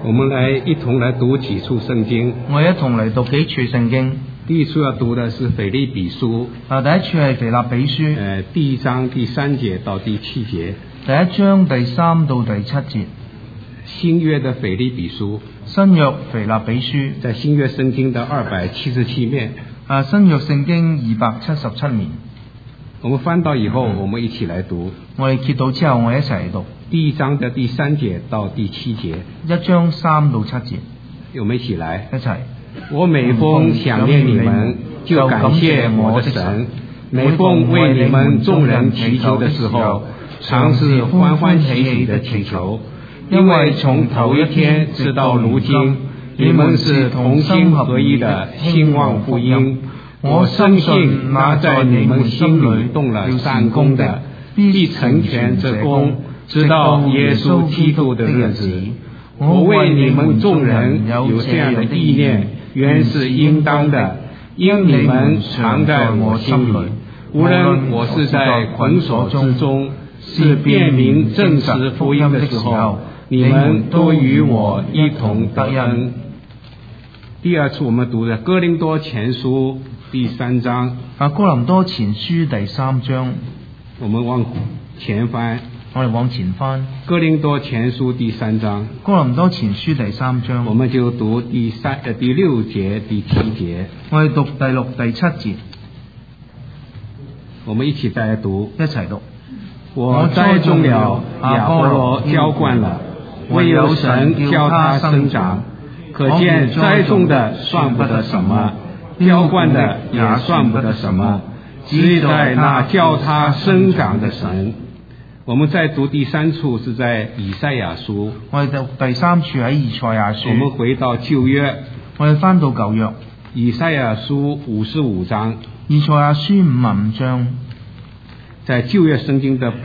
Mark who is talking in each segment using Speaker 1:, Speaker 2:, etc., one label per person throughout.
Speaker 1: 我們來一同來讀幾處聖經。
Speaker 2: 我哋一同嚟讀幾處聖經。
Speaker 1: 第一處要讀的是腓立比書。
Speaker 2: 第一處係腓立比書。
Speaker 1: 第一章第3節到第7節。
Speaker 2: 第一章第3到第7節。
Speaker 1: 新約的腓立比書。
Speaker 2: 新約腓立比書。
Speaker 1: 在新約聖經的277面。
Speaker 2: 新約聖經277面。
Speaker 1: 我們翻到以後，我們一起來讀。
Speaker 2: 我哋揭到之後，我哋一齊嚟讀。
Speaker 1: 第一章的第3節到第7節。
Speaker 2: 一章3到7節。
Speaker 1: 我們一起來。
Speaker 2: 一齊。
Speaker 1: 我每逢想念你們，就感謝我的神。每逢為你們眾人祈求的時候，常是歡歡喜喜的祈求，因為從頭一天直到如今，你們是同心合一的興旺福音。我深信那在你們心裏動了善工的，必成全這工，直到耶穌基督的日子。我為你們眾人有這樣的意念，原是應當的，因你們常在我心裏。無論我是在捆鎖之中，是辨明證實福音的時候，你們都與我一同得恩。第二處我們讀的哥林多前書第3章。
Speaker 2: 哥林多前書第3章。
Speaker 1: 我們往前翻。
Speaker 2: 我哋往前翻。
Speaker 1: 哥林多前書第3章。
Speaker 2: 哥林多前書第3章。
Speaker 1: 我們就讀第6節、第7節。
Speaker 2: 我哋讀第6、第7節。
Speaker 1: 我們一起再讀。
Speaker 2: 一齊讀。
Speaker 1: 我栽種了，亞波羅澆灌了，唯有神叫他生長。可見栽種的算不得什麼，澆灌的也算不得什麼，只在那叫他生長的神。我們再讀第3處是在以賽亞書。
Speaker 2: 我哋讀第3處喺以賽亞書。
Speaker 1: 我們回到舊約。
Speaker 2: 我哋翻到舊約。
Speaker 1: 以賽亞書55章。
Speaker 2: 以賽亞書55章。
Speaker 1: 在舊約聖經的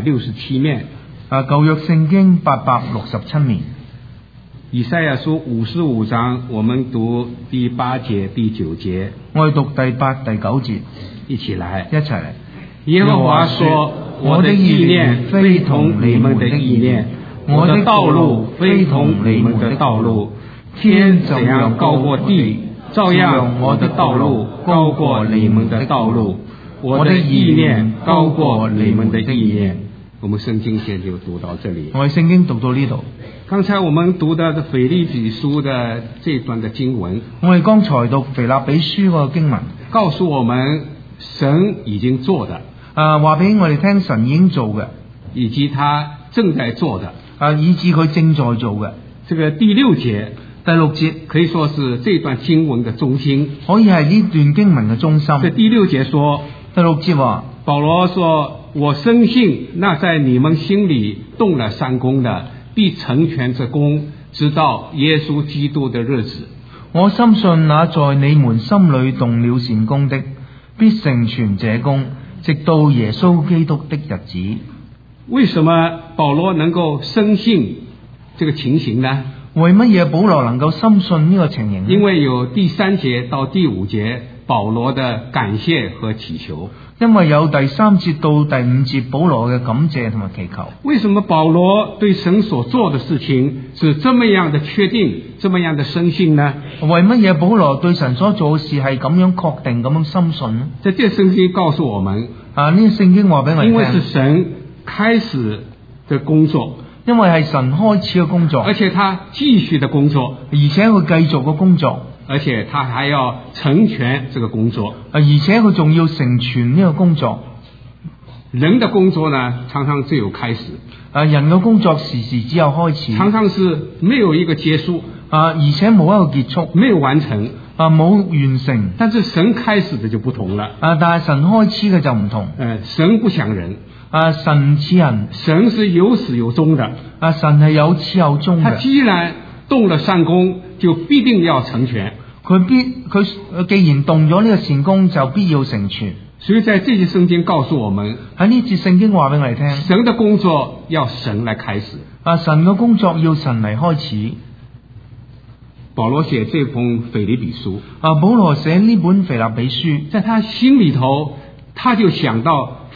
Speaker 1: 867面。
Speaker 2: 舊約聖經867面。
Speaker 1: 以賽亞書55章，我們讀第8節、第9節。
Speaker 2: 我哋讀第8、第9節。
Speaker 1: 一起來。
Speaker 2: 一齊嚟。
Speaker 1: 耶和華說，我的意念非同你們的意念，我的道路非同你們的道路。天怎樣高過地，照樣我的道路高過你們的道路，我的意念高過你們的意念。我們聖經先就讀到這裏。
Speaker 2: 我哋聖經讀到呢度。
Speaker 1: 剛才我們讀的腓立比書的這段的經文，
Speaker 2: 我哋剛才讀腓立比書個經文，
Speaker 1: 告訴我們神已經做的。
Speaker 2: 話俾我哋聽，神已經做嘅，
Speaker 1: 以及他正在做的，
Speaker 2: 以至佢正在做嘅。
Speaker 1: 這個第6節，
Speaker 2: 第6節
Speaker 1: 可以說是這段經文的中心，
Speaker 2: 可以係呢段經文嘅中心。
Speaker 1: 這第6節說，
Speaker 2: 第6節話，
Speaker 1: 保羅說：我深信那在你們心裏動了善工的，必成全這工，直到耶穌基督的日子。
Speaker 2: 我深信那在你們心裏動了善工的，必成全這工，直到耶穌基督的日子。
Speaker 1: 為什麼保羅能夠深信這個情形呢？
Speaker 2: 為乜嘢保羅能夠深信呢個情形呢？
Speaker 1: 因為有第3節到第5節保羅的感謝和祈求。
Speaker 2: 因為有第3節到第5節保羅嘅感謝同埋祈求。
Speaker 1: 為什麼保羅對神所做的事情是這麼樣的確定，這麼樣的深信呢？
Speaker 2: 為乜嘢保羅對神所做嘅事係咁樣確定咁樣深信呢？
Speaker 1: 這聖經告訴我們，
Speaker 2: 呢個聖經話俾我哋聽，
Speaker 1: 因為是神開始的工作，
Speaker 2: 因為係神開始嘅工作，
Speaker 1: 而且他繼續的工作，
Speaker 2: 而且佢繼續嘅工作，
Speaker 1: 而且他還要成全這個工作，
Speaker 2: 而且佢仲要成全呢個工作。
Speaker 1: 人的工作呢，常常只有開始，
Speaker 2: 人嘅工作時時只有開始，
Speaker 1: 常常是沒有一個結束，
Speaker 2: 而且冇一個結束，
Speaker 1: 沒有完成，
Speaker 2: 冇完成。
Speaker 1: 但是神開始的就不同了，
Speaker 2: 但係神開始嘅就唔同。
Speaker 1: 神不像人，
Speaker 2: 神唔似人，
Speaker 1: 神是有始有終的，
Speaker 2: 神係有始有終嘅。
Speaker 1: 他既然動了善工，就必定要成全。
Speaker 2: 佢既然動咗呢個善工，就必要成全。
Speaker 1: 所以在這節聖經告訴我們，
Speaker 2: 喺呢節聖經話俾我哋聽，
Speaker 1: 神的工作要神來開始。
Speaker 2: 神嘅工作要神嚟開始。
Speaker 1: 保羅寫這封腓立比書，
Speaker 2: 保羅寫呢本腓立比書，
Speaker 1: 在他心裏頭，他就想到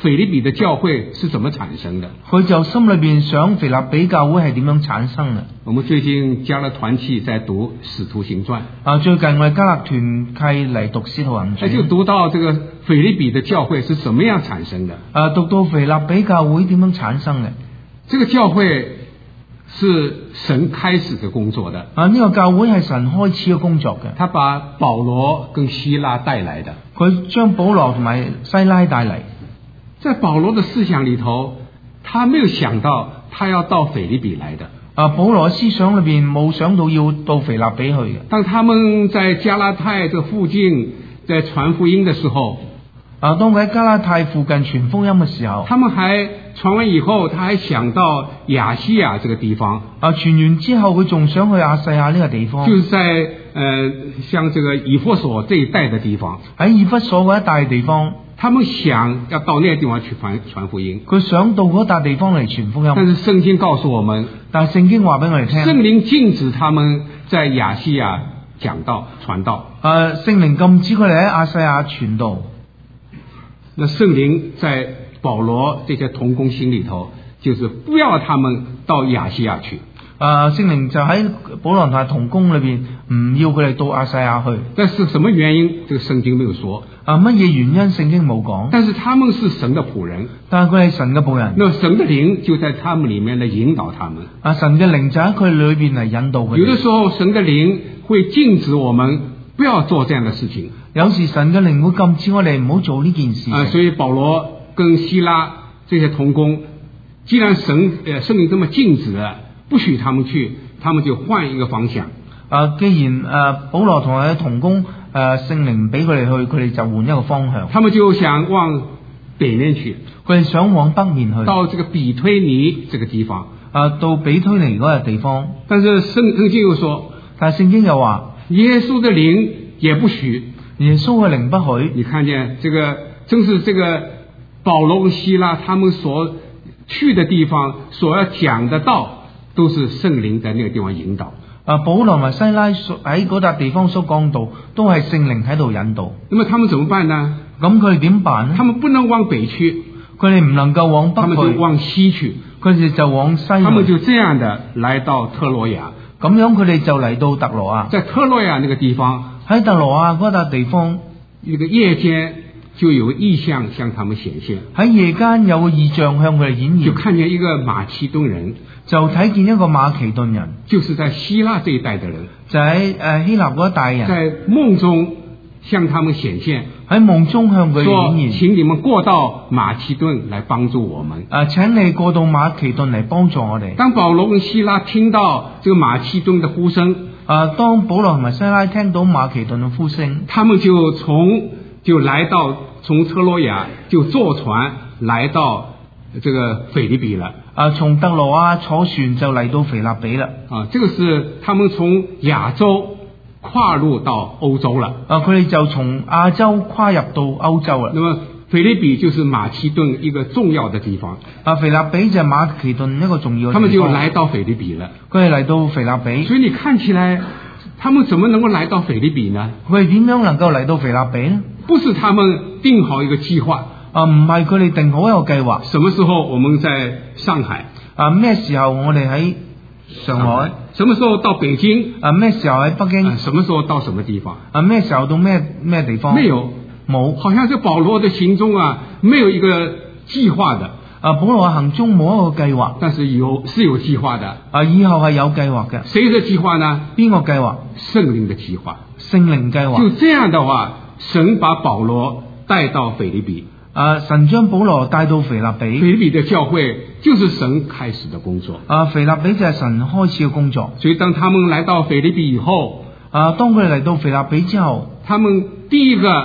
Speaker 1: 腓立比的教會是怎麼產生的。
Speaker 2: 佢就心裏邊想腓立比教會係點樣產生嘅。
Speaker 1: 我們最近加勒團契在讀《使徒行傳》
Speaker 2: 最近我哋加勒團契嚟讀《使徒行傳》，
Speaker 1: 就讀到這個腓立比的教會是怎麼樣產生的。
Speaker 2: 讀到腓立比教會點樣產生嘅？
Speaker 1: 這個教會是神開始嘅工作的。
Speaker 2: 呢個教會係神開始嘅工作嘅。
Speaker 1: 他把保羅跟希拉帶來的。
Speaker 2: 佢將保羅同埋西拉帶嚟。
Speaker 1: 在保羅的思想裏頭，他沒有想到他要到腓立比來的。
Speaker 2: 保羅思想裏邊冇想到要到腓立比去嘅。
Speaker 1: 當他們在加拉太這附近在傳福音的時候，
Speaker 2: 當佢喺加拉太附近傳福音嘅時候，
Speaker 1: 他們還傳完以後，他還想到亞西亞這個地方。
Speaker 2: 傳完之後，佢仲想去亞細亞呢個地方，
Speaker 1: 就是在像這個以弗所這一帶的地方。
Speaker 2: 喺以弗所嗰一帶地方，
Speaker 1: 他們想要到那個地方去傳福音。
Speaker 2: 佢想到嗰笪地方嚟傳福音。
Speaker 1: 但是聖經告訴我們，
Speaker 2: 但係聖經話俾我哋聽，
Speaker 1: 聖靈禁止他們在亞西亞講道傳道。
Speaker 2: 聖靈禁止佢哋喺亞細亞傳道。
Speaker 1: 那聖靈在保羅這些同工心裏頭，就是不要他們到亞西亞去。
Speaker 2: 聖靈就喺保羅同埋同工裏邊唔要佢哋到亞細亞去。
Speaker 1: 但是什麼原因？這個聖經沒有說。
Speaker 2: 乜嘢原因？聖經冇講。
Speaker 1: 但是他們是神的僕人。
Speaker 2: 但係佢係神嘅僕人。
Speaker 1: 那神的靈就在他們裏面來引導他們。
Speaker 2: 神嘅靈就喺佢裏邊嚟引導佢哋。
Speaker 1: 有的時候神的靈會禁止我們不要做這樣的事情。
Speaker 2: 有時神嘅靈會禁止我哋唔好做呢件事。
Speaker 1: 所以保羅跟希拉這些同工，既然聖靈這麼禁止了，不許他們去，他們就換一個方向。
Speaker 2: 既然保羅同佢同工聖靈唔俾佢哋去，佢哋就換一個方向。
Speaker 1: 他們就想往北面去，
Speaker 2: 佢哋想往北面去，
Speaker 1: 到這個比推尼這個地方。
Speaker 2: 到比推尼嗰個地方。
Speaker 1: 但是聖經又說，
Speaker 2: 但係聖經又話，
Speaker 1: 耶穌的靈也不許。
Speaker 2: 耶穌嘅靈不許。
Speaker 1: 你看見這個，正是這個保羅跟希拉他們所去的地方，所要講的道，都是聖靈在那個地方引導。
Speaker 2: 保羅同埋西拉喺嗰笪地方所講道，都係聖靈喺度引導。
Speaker 1: 那麼他們怎麼辦呢？
Speaker 2: 咁佢哋點辦呢？
Speaker 1: 他們不能往北去，
Speaker 2: 佢哋唔能夠往北去，
Speaker 1: 他們就往西去，
Speaker 2: 佢哋就往西。
Speaker 1: 他們就這樣的來到特羅亞。
Speaker 2: 咁樣佢哋就嚟到特羅亞。
Speaker 1: 在特羅亞那個地方，
Speaker 2: 喺特羅亞嗰笪地方，
Speaker 1: 一個夜間就有個異象向他們顯現。
Speaker 2: 喺夜間有個異象向佢哋顯現，
Speaker 1: 就看見一個馬其頓人，
Speaker 2: 就睇見一個馬其頓人，
Speaker 1: 就是在希臘這一帶的人，
Speaker 2: 就喺希臘嗰一帶人，
Speaker 1: 在夢中向他們顯現，
Speaker 2: 喺夢中向佢哋顯現，
Speaker 1: 請你們過到馬其頓來幫助我們。
Speaker 2: 請你過到馬其頓嚟幫助我哋。
Speaker 1: 當保羅跟希拉聽到這個馬其頓的呼聲，
Speaker 2: 當保羅同埋西拉聽到馬其頓嘅呼聲，
Speaker 1: 他們就來到從特羅亞就坐船來到這個腓立比了。
Speaker 2: 從特羅亞坐船就嚟到腓立比啦。
Speaker 1: 這個是他們從亞洲跨入到歐洲了。
Speaker 2: 佢哋就從亞洲跨入到歐洲啦。
Speaker 1: 那麼腓立比就是馬其頓一個重要的地方。
Speaker 2: 腓立比就係馬其頓一個重要的地方。
Speaker 1: 他們就來到腓立比了。
Speaker 2: 佢哋嚟到腓立比。
Speaker 1: 所以你看起來，他們怎麼能夠來到腓立比呢？
Speaker 2: 佢哋點樣能夠嚟到腓立比呢？
Speaker 1: 不是他們定好一個計劃。
Speaker 2: 唔係佢哋定好一個計劃。
Speaker 1: 什麼時候我們在上海？
Speaker 2: 咩時候我哋喺上海？
Speaker 1: 什麼時候到北京？
Speaker 2: 咩時候喺北京？
Speaker 1: 什麼時候到什麼地方？
Speaker 2: 咩時候到咩地方？冇，
Speaker 1: 好像是保羅的行蹤沒有一個計劃的。
Speaker 2: 保羅嘅行蹤冇一個計劃，
Speaker 1: 但是是有計劃的。
Speaker 2: 以後係有計劃嘅。
Speaker 1: 誰的計劃呢？
Speaker 2: 邊個計劃？
Speaker 1: 聖靈的計劃。
Speaker 2: 聖靈計劃。
Speaker 1: 就這樣的話，神把保羅帶到腓立比。
Speaker 2: 神將保羅帶到腓立比。
Speaker 1: 腓立比的教會就是神開始的工作。
Speaker 2: 腓立比就係神開始嘅工作。
Speaker 1: 所以當他們來到腓立比以後，
Speaker 2: 當佢哋嚟到腓立比之後，
Speaker 1: 他們第一個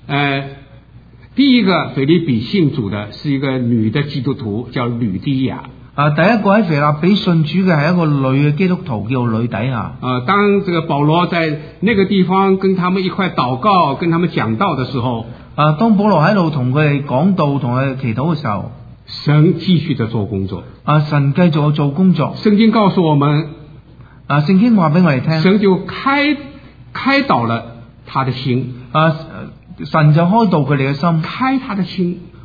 Speaker 1: 腓立比信主的是一個女的基督徒，叫呂底亞。
Speaker 2: 第一個喺腓立比信主嘅係一個女嘅基督徒，叫呂底亞。
Speaker 1: 當這個保羅在那個地方跟他們一塊禱告，跟他們講道的時候，
Speaker 2: 當保羅喺度同佢哋講道，同佢哋祈禱嘅時候，
Speaker 1: 神繼續地做工作。
Speaker 2: 神繼續做工作。
Speaker 1: 聖經告訴我們，
Speaker 2: 聖經話俾我哋聽，
Speaker 1: 神就開導了他的心。
Speaker 2: 神就開導佢哋嘅心，
Speaker 1: 開他的心，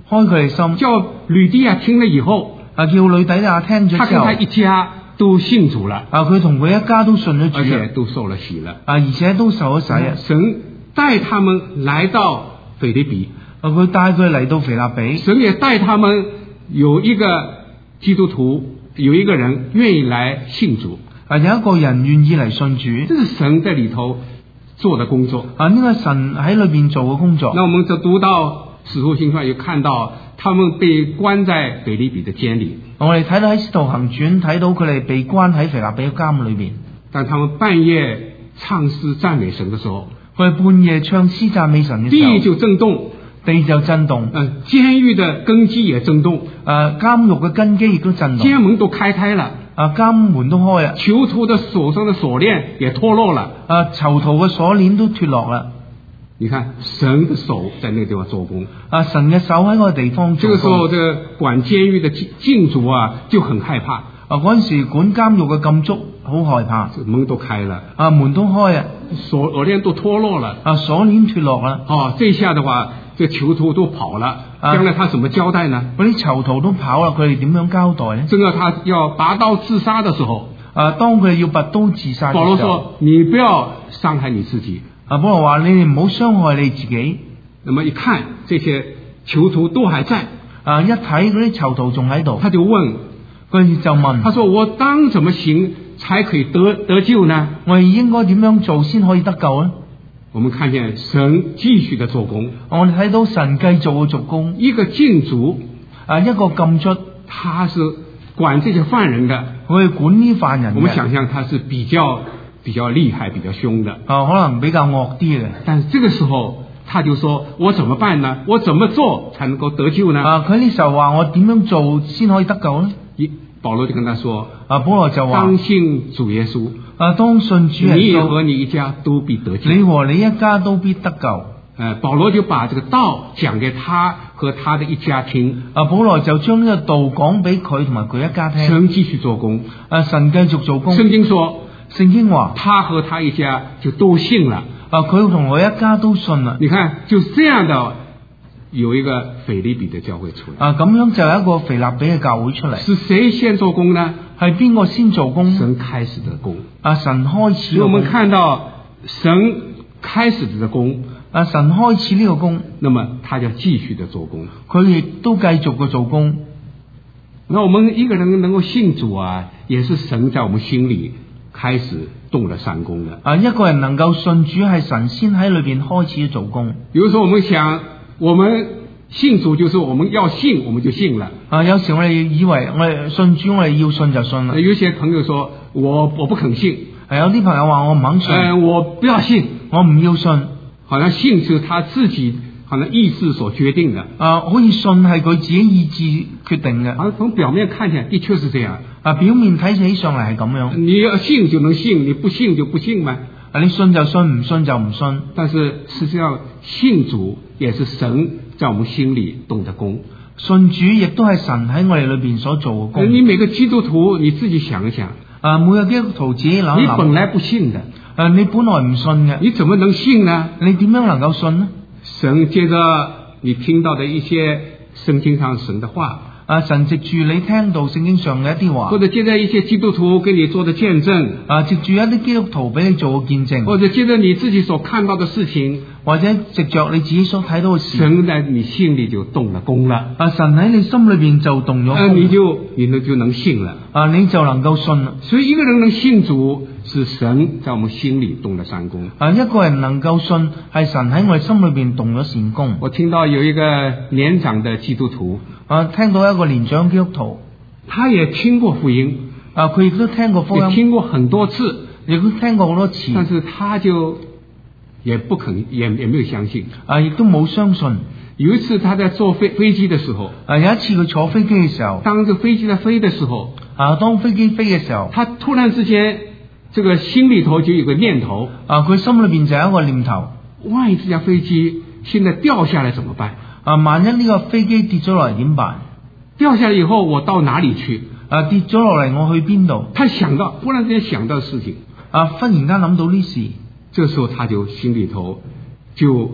Speaker 2: 開佢哋心。
Speaker 1: 叫呂底亞聽了以後，
Speaker 2: 叫呂底亞聽咗之後，
Speaker 1: 他跟他一家都信主了。
Speaker 2: 佢同佢一家都信咗主，
Speaker 1: 而且都受了洗了。
Speaker 2: 而且都受咗洗。
Speaker 1: 神帶他們來到腓立比，
Speaker 2: 佢帶佢嚟到腓立比。
Speaker 1: 神也帶他們有一個基督徒，有一個人願意來信主。
Speaker 2: 有一個人願意嚟信主，
Speaker 1: 這是神在裏頭做的工作。
Speaker 2: 呢個神喺裏邊做嘅工作。
Speaker 1: 那我們就讀到使徒行傳，又看到他們被關在腓立比的監裏。
Speaker 2: 我哋睇到喺使徒行傳睇到佢哋被關喺腓立比嘅監裏邊。
Speaker 1: 但他們半夜唱詩讚美神的時候，
Speaker 2: 佢哋半夜唱詩讚美神嘅時候，
Speaker 1: 地就震動，
Speaker 2: 地就震動。
Speaker 1: 監獄的根基也震動，
Speaker 2: 監獄嘅根基亦都震動。
Speaker 1: 監門都開了。
Speaker 2: 監門都開啦，
Speaker 1: 囚徒的手上的鎖鏈也脫落了，
Speaker 2: 囚徒嘅鎖鏈都脫落啦。
Speaker 1: 你看神的手在那個地方做工，
Speaker 2: 神嘅手喺嗰個地方做工。
Speaker 1: 這個時候，這個管監獄的禁足啊就很害怕。
Speaker 2: 嗰陣時管監獄嘅禁足好害怕，
Speaker 1: 門都開了，
Speaker 2: 門都開啊，
Speaker 1: 鎖鏈都脫落了，
Speaker 2: 鎖鏈脫落啦。
Speaker 1: 這下的話，這囚徒都跑了，將來他怎麼交代呢？
Speaker 2: 嗰啲囚徒都跑啦，佢哋點樣交代呢？
Speaker 1: 正到他要拔刀自殺的時候，
Speaker 2: 當佢哋要拔刀自殺嘅時候，
Speaker 1: 保羅說：你不要傷害你自己。
Speaker 2: 保羅話：你哋唔好傷害你自己。
Speaker 1: 那麼一看這些囚徒都還在，
Speaker 2: 一睇嗰啲囚徒仲喺度，
Speaker 1: 他就問，
Speaker 2: 佢就問，
Speaker 1: 他說：我當怎麼行才可以得救呢？
Speaker 2: 我哋應該點樣做先可以得救呢？
Speaker 1: 我們看見神繼續的做工，
Speaker 2: 我哋睇到神繼續嘅做工。
Speaker 1: 一個禁足，
Speaker 2: 一個禁足，
Speaker 1: 他是管這些犯人的，
Speaker 2: 我哋管呢犯人嘅。
Speaker 1: 我們想象他是比較厲害、比較兇的，
Speaker 2: 可能比較惡啲嘅。
Speaker 1: 但是這個時候，他就說：我怎麼辦呢？我怎麼做才能夠得救呢？
Speaker 2: 佢呢時候話：我點樣做先可以得救呢？
Speaker 1: 保羅就跟他說：
Speaker 2: 保羅就話：
Speaker 1: 當信主耶穌，
Speaker 2: 當信主耶穌，
Speaker 1: 你和你一家都必得救。
Speaker 2: 你和你一家都必得救。
Speaker 1: 保羅就把這個道講給他和他的一家聽。
Speaker 2: 保羅就將呢個道講俾佢同埋佢一家聽。
Speaker 1: 神繼續做工，
Speaker 2: 神繼續做工。
Speaker 1: 聖經說，
Speaker 2: 聖經話，
Speaker 1: 他和他一家就都信了。
Speaker 2: 佢同我一家都信了。
Speaker 1: 你看，就這樣的有一個腓立比的教會出來。
Speaker 2: 咁樣就有一個腓立比嘅教會出嚟。
Speaker 1: 是誰先做工呢？
Speaker 2: 係邊個先做工？
Speaker 1: 神開始的工。
Speaker 2: 神開始。
Speaker 1: 所以我們看到神開始的工。
Speaker 2: 神開始呢個工，
Speaker 1: 那麼他就繼續的做工，
Speaker 2: 佢亦都繼續嘅做工。
Speaker 1: 那我們一個人能夠信主啊，也是神在我們心裏開始動了善工的。
Speaker 2: 一個人能夠信主，係神先喺裏邊開始做工。
Speaker 1: 比如說我們想，我們信主就是我們要信，我們就信了。
Speaker 2: 有時我哋以為我哋信主，我哋要信就信啦。
Speaker 1: 有些朋友說我不肯信，
Speaker 2: 有啲朋友話我唔肯信，
Speaker 1: 我不要信，
Speaker 2: 我唔要信。
Speaker 1: 好像信是他自己好像意志所決定的。
Speaker 2: 可以信係佢自己意志決定嘅。
Speaker 1: 好像從表面看起來的確是這樣。
Speaker 2: 表面睇起上嚟係咁樣。
Speaker 1: 你要信就能信，你不信就不信嘛。
Speaker 2: 你信就信，唔信就唔信。
Speaker 1: 但是實際上信主也是神在我們心裏動的工。
Speaker 2: 信主亦都係神喺我哋裏邊所做嘅工。
Speaker 1: 你每個基督徒你自己想一想。
Speaker 2: 每個基督徒自己諗一諗。
Speaker 1: 你本來不信的。
Speaker 2: 你本來唔信嘅，
Speaker 1: 你怎麼能信呢？
Speaker 2: 你點樣能夠信呢？
Speaker 1: 神借着你聽到的一些聖經上神的話，
Speaker 2: 神藉住你聽到聖經上嘅一啲話，
Speaker 1: 或者借着一些基督徒給你做的見證，
Speaker 2: 藉住一啲基督徒俾你做嘅見證，
Speaker 1: 或者借着你自己所看到的事情，
Speaker 2: 或者藉着你自己所睇到嘅事，
Speaker 1: 神在你心裏就動了工了。
Speaker 2: 神喺你心裏邊就動咗工，
Speaker 1: 你就能信了。
Speaker 2: 你就能夠信了。
Speaker 1: 所以一個人能信主，是神在我們心裏動了善工。
Speaker 2: 一個人能夠信，係神喺我哋心裏邊動咗善工。
Speaker 1: 我聽到有一個年長的基督徒，
Speaker 2: 聽到一個年長基督徒，
Speaker 1: 他也聽過福音，
Speaker 2: 佢亦都聽過福音，
Speaker 1: 也聽過很多次，
Speaker 2: 亦都聽過好多次，
Speaker 1: 但是他就也不肯，也沒有相信，
Speaker 2: 亦都冇相信。
Speaker 1: 有一次他在坐飛機的時候，
Speaker 2: 有一次佢坐飛機嘅時候，
Speaker 1: 當這飛機在飛的時候，
Speaker 2: 當飛機飛嘅時候，
Speaker 1: 他突然之間，這個心裏頭就有個念頭，
Speaker 2: 佢心裏邊就有一個念頭，
Speaker 1: 萬一這架飛機現在掉下來怎麼辦？
Speaker 2: 萬一呢個飛機跌咗落嚟點辦？
Speaker 1: 掉下來以後我到哪裏去？
Speaker 2: 跌咗落嚟我去邊度？
Speaker 1: 他忽然之間想到事情，
Speaker 2: 忽然間諗到呢事，
Speaker 1: 這時候他就心裏頭就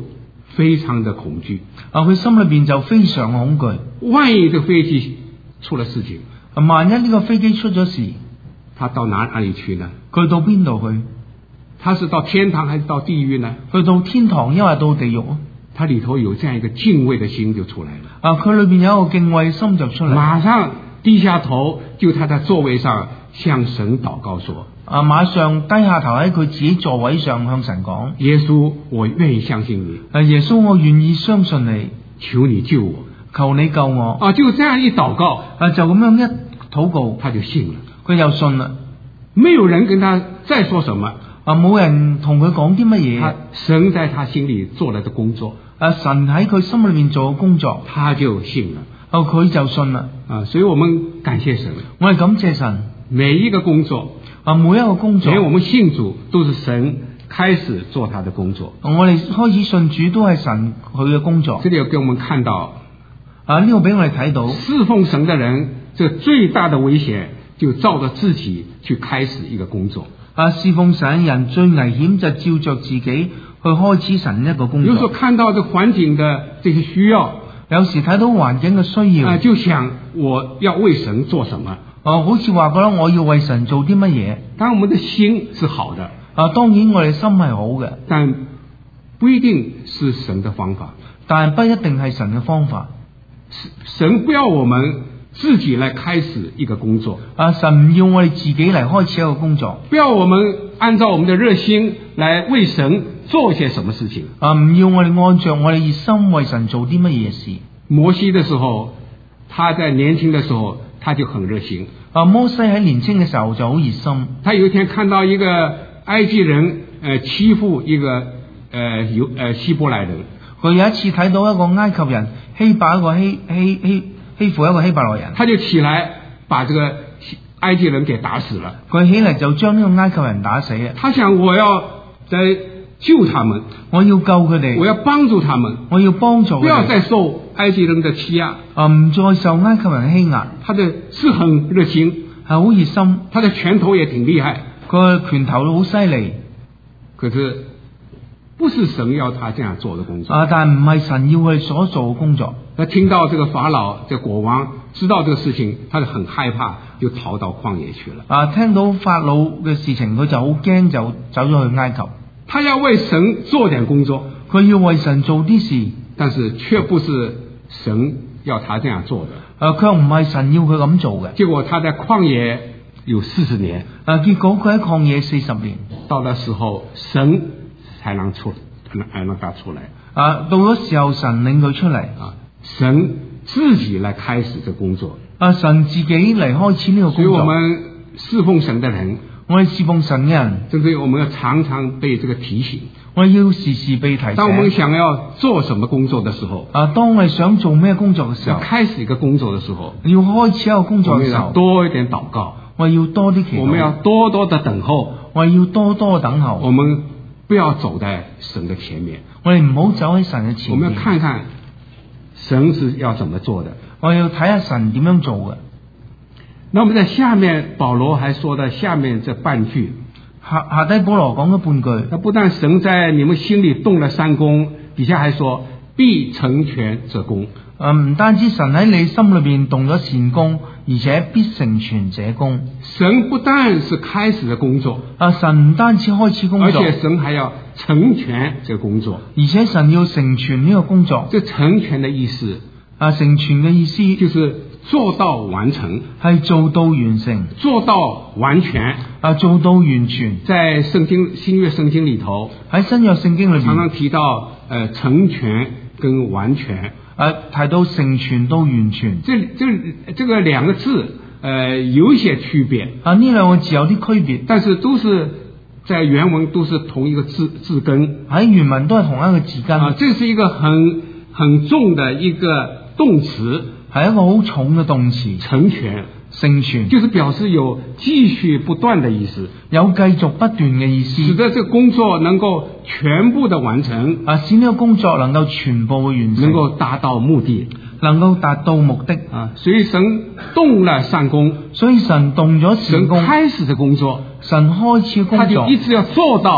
Speaker 1: 非常的恐懼。
Speaker 2: 佢心裏邊就非常恐懼。
Speaker 1: 萬一這飛機出了事情，
Speaker 2: 萬一呢個飛機出咗事，
Speaker 1: 他到哪裡去呢？
Speaker 2: 佢到邊度去？
Speaker 1: 他是到天堂還是到地獄呢？
Speaker 2: 去到天堂，抑或到地獄啊？
Speaker 1: 他裡頭有這樣一個敬畏的心就出來了。
Speaker 2: 佢裏邊有一個敬畏心就出嚟，
Speaker 1: 馬上低下頭，就他在座位上向神禱告說：
Speaker 2: 馬上低下頭喺佢自己座位上向神講：
Speaker 1: 耶穌，我願意相信你。
Speaker 2: 耶穌，我願意相信你，
Speaker 1: 求你救我，
Speaker 2: 求你救我。
Speaker 1: 就這樣一禱告，
Speaker 2: 就咁樣一禱告，
Speaker 1: 他就信了，
Speaker 2: 佢就信啦。
Speaker 1: 沒有人跟他再說什麼，
Speaker 2: 冇人同佢講啲乜嘢。
Speaker 1: 神在他心裡做了的工作，
Speaker 2: 神喺佢心裏面做嘅工作，
Speaker 1: 他就信了。
Speaker 2: 佢就信啦。
Speaker 1: 所以我們感謝神，
Speaker 2: 我哋感謝神。
Speaker 1: 每一個工作，
Speaker 2: 每一個工作，
Speaker 1: 連我們信主都是神開始做他的工作。
Speaker 2: 我哋開始信主都係神佢嘅工作。
Speaker 1: 這裡有給我們看到，
Speaker 2: 呢個俾我哋睇到，
Speaker 1: 侍奉神的人，這最大的危險就照着自己去開始一個工作。
Speaker 2: 侍奉神人最危險就照着自己去開始神一個工作。
Speaker 1: 有時候看到這環境的這些需要，
Speaker 2: 有時睇到環境嘅需要，
Speaker 1: 就想我要為神做什麼。
Speaker 2: 好似話覺得我要為神做啲乜嘢。
Speaker 1: 當然我們的心是好的，
Speaker 2: 當然我哋心係好嘅，
Speaker 1: 但不一定是神的方法。
Speaker 2: 但不一定係神嘅方法。
Speaker 1: 神不要我們自己來開始一個工作，
Speaker 2: 神唔要我哋自己嚟開始一個工作，
Speaker 1: 不要我們按照我們的熱心來為神做些什麼事情。
Speaker 2: 唔要我哋按照我哋熱心為神做啲乜嘢事。
Speaker 1: 摩西的時候，他在年輕的時候他就很熱心。
Speaker 2: 摩西喺年輕嘅時候就好熱心。
Speaker 1: 他有一天看到一個埃及人欺負一個希伯來人，
Speaker 2: 佢有一次睇到一個埃及人欺負一個欺負一個希伯來人，
Speaker 1: 他就起來把這個埃及人給打死了。
Speaker 2: 佢起嚟就將呢個埃及人打死啊！
Speaker 1: 他想我要再救他們，
Speaker 2: 我要救佢哋，
Speaker 1: 我要幫助他們，
Speaker 2: 我要幫助佢哋，
Speaker 1: 不要再受埃及人的欺壓，
Speaker 2: 唔再受埃及人欺壓。
Speaker 1: 他的是很熱心，
Speaker 2: 係好熱心，
Speaker 1: 他的拳頭也挺厲害，
Speaker 2: 佢嘅拳頭好犀利。
Speaker 1: 可是不是神要他這樣做的工作，
Speaker 2: 但唔係神要佢所做嘅工作。
Speaker 1: 他聽到這個法老這個國王知道這個事情，他就很害怕，就逃到曠野去了。
Speaker 2: 聽到法老嘅事情，佢就好驚，就走咗去埃及。
Speaker 1: 他要為神做點工作，
Speaker 2: 佢要為神做啲事，
Speaker 1: 但是卻不是神要他這樣做的。
Speaker 2: 卻唔係神要佢咁做嘅。
Speaker 1: 結果他在曠野有40年，
Speaker 2: 結果佢喺曠野40年，
Speaker 1: 到那時候神才能讓他出來。
Speaker 2: 到咗時候神領佢出嚟，
Speaker 1: 神自己來開始這工作。
Speaker 2: 神自己嚟開始呢個工作。
Speaker 1: 所以我們侍奉神的人，
Speaker 2: 我哋侍奉神嘅人，
Speaker 1: 正是我們要常常被這個提醒。
Speaker 2: 我哋要時時被提醒。
Speaker 1: 當我們想要做什麼工作的時候，
Speaker 2: 當我哋想做咩工作嘅時候，
Speaker 1: 開始一個工作的時候，
Speaker 2: 要開始一個工作嘅時候，
Speaker 1: 我們要多一點禱告，
Speaker 2: 我要多啲祈禱，
Speaker 1: 我們要多多的等候，
Speaker 2: 我要多多等候。
Speaker 1: 我們不要走在神的前面，
Speaker 2: 我哋唔好走喺神嘅前面。
Speaker 1: 我們要看看神是要怎麼做的，
Speaker 2: 我要睇下神點樣做嘅。
Speaker 1: 那我們在下面保羅還說的下面這半句，
Speaker 2: 下低保羅講咗半句，
Speaker 1: 那不但神在你們心裏動了善工，底下還說必成全這工。
Speaker 2: 唔單止神喺你心裏邊動咗善工，而且必成全這工。
Speaker 1: 神不但是開始的工作，
Speaker 2: 神唔單止開始工作，
Speaker 1: 而且神還要成全這個工作，
Speaker 2: 而且神要成全呢個工作。
Speaker 1: 這成全的意思，
Speaker 2: 成全嘅意思
Speaker 1: 就是做到完成，
Speaker 2: 係做到完成，
Speaker 1: 做到完全，
Speaker 2: 做到完全。
Speaker 1: 在新約聖經裏頭，
Speaker 2: 喺新約聖經裏面
Speaker 1: 常常提到成全跟完全，
Speaker 2: 提到成全到完全。
Speaker 1: 這個兩個字有一些區別，
Speaker 2: 呢兩個字有啲區別，
Speaker 1: 但是都是在原文都是同一個字根，
Speaker 2: 喺原文都係同一個字根。
Speaker 1: 這是一個很重的一個動詞，
Speaker 2: 係一個好重嘅動詞，
Speaker 1: 成全。
Speaker 2: 成全
Speaker 1: 就是表示有繼續不斷的意思，
Speaker 2: 有繼續不斷嘅意思，
Speaker 1: 使得這個工作能夠全部的完成，
Speaker 2: 使呢個工作能夠全部嘅完成，
Speaker 1: 能夠達到目的，
Speaker 2: 能夠達到目的。
Speaker 1: 所以神動了善工，
Speaker 2: 所以神動咗善工，
Speaker 1: 神開始的工作，
Speaker 2: 神開始工作，
Speaker 1: 他就一直要做到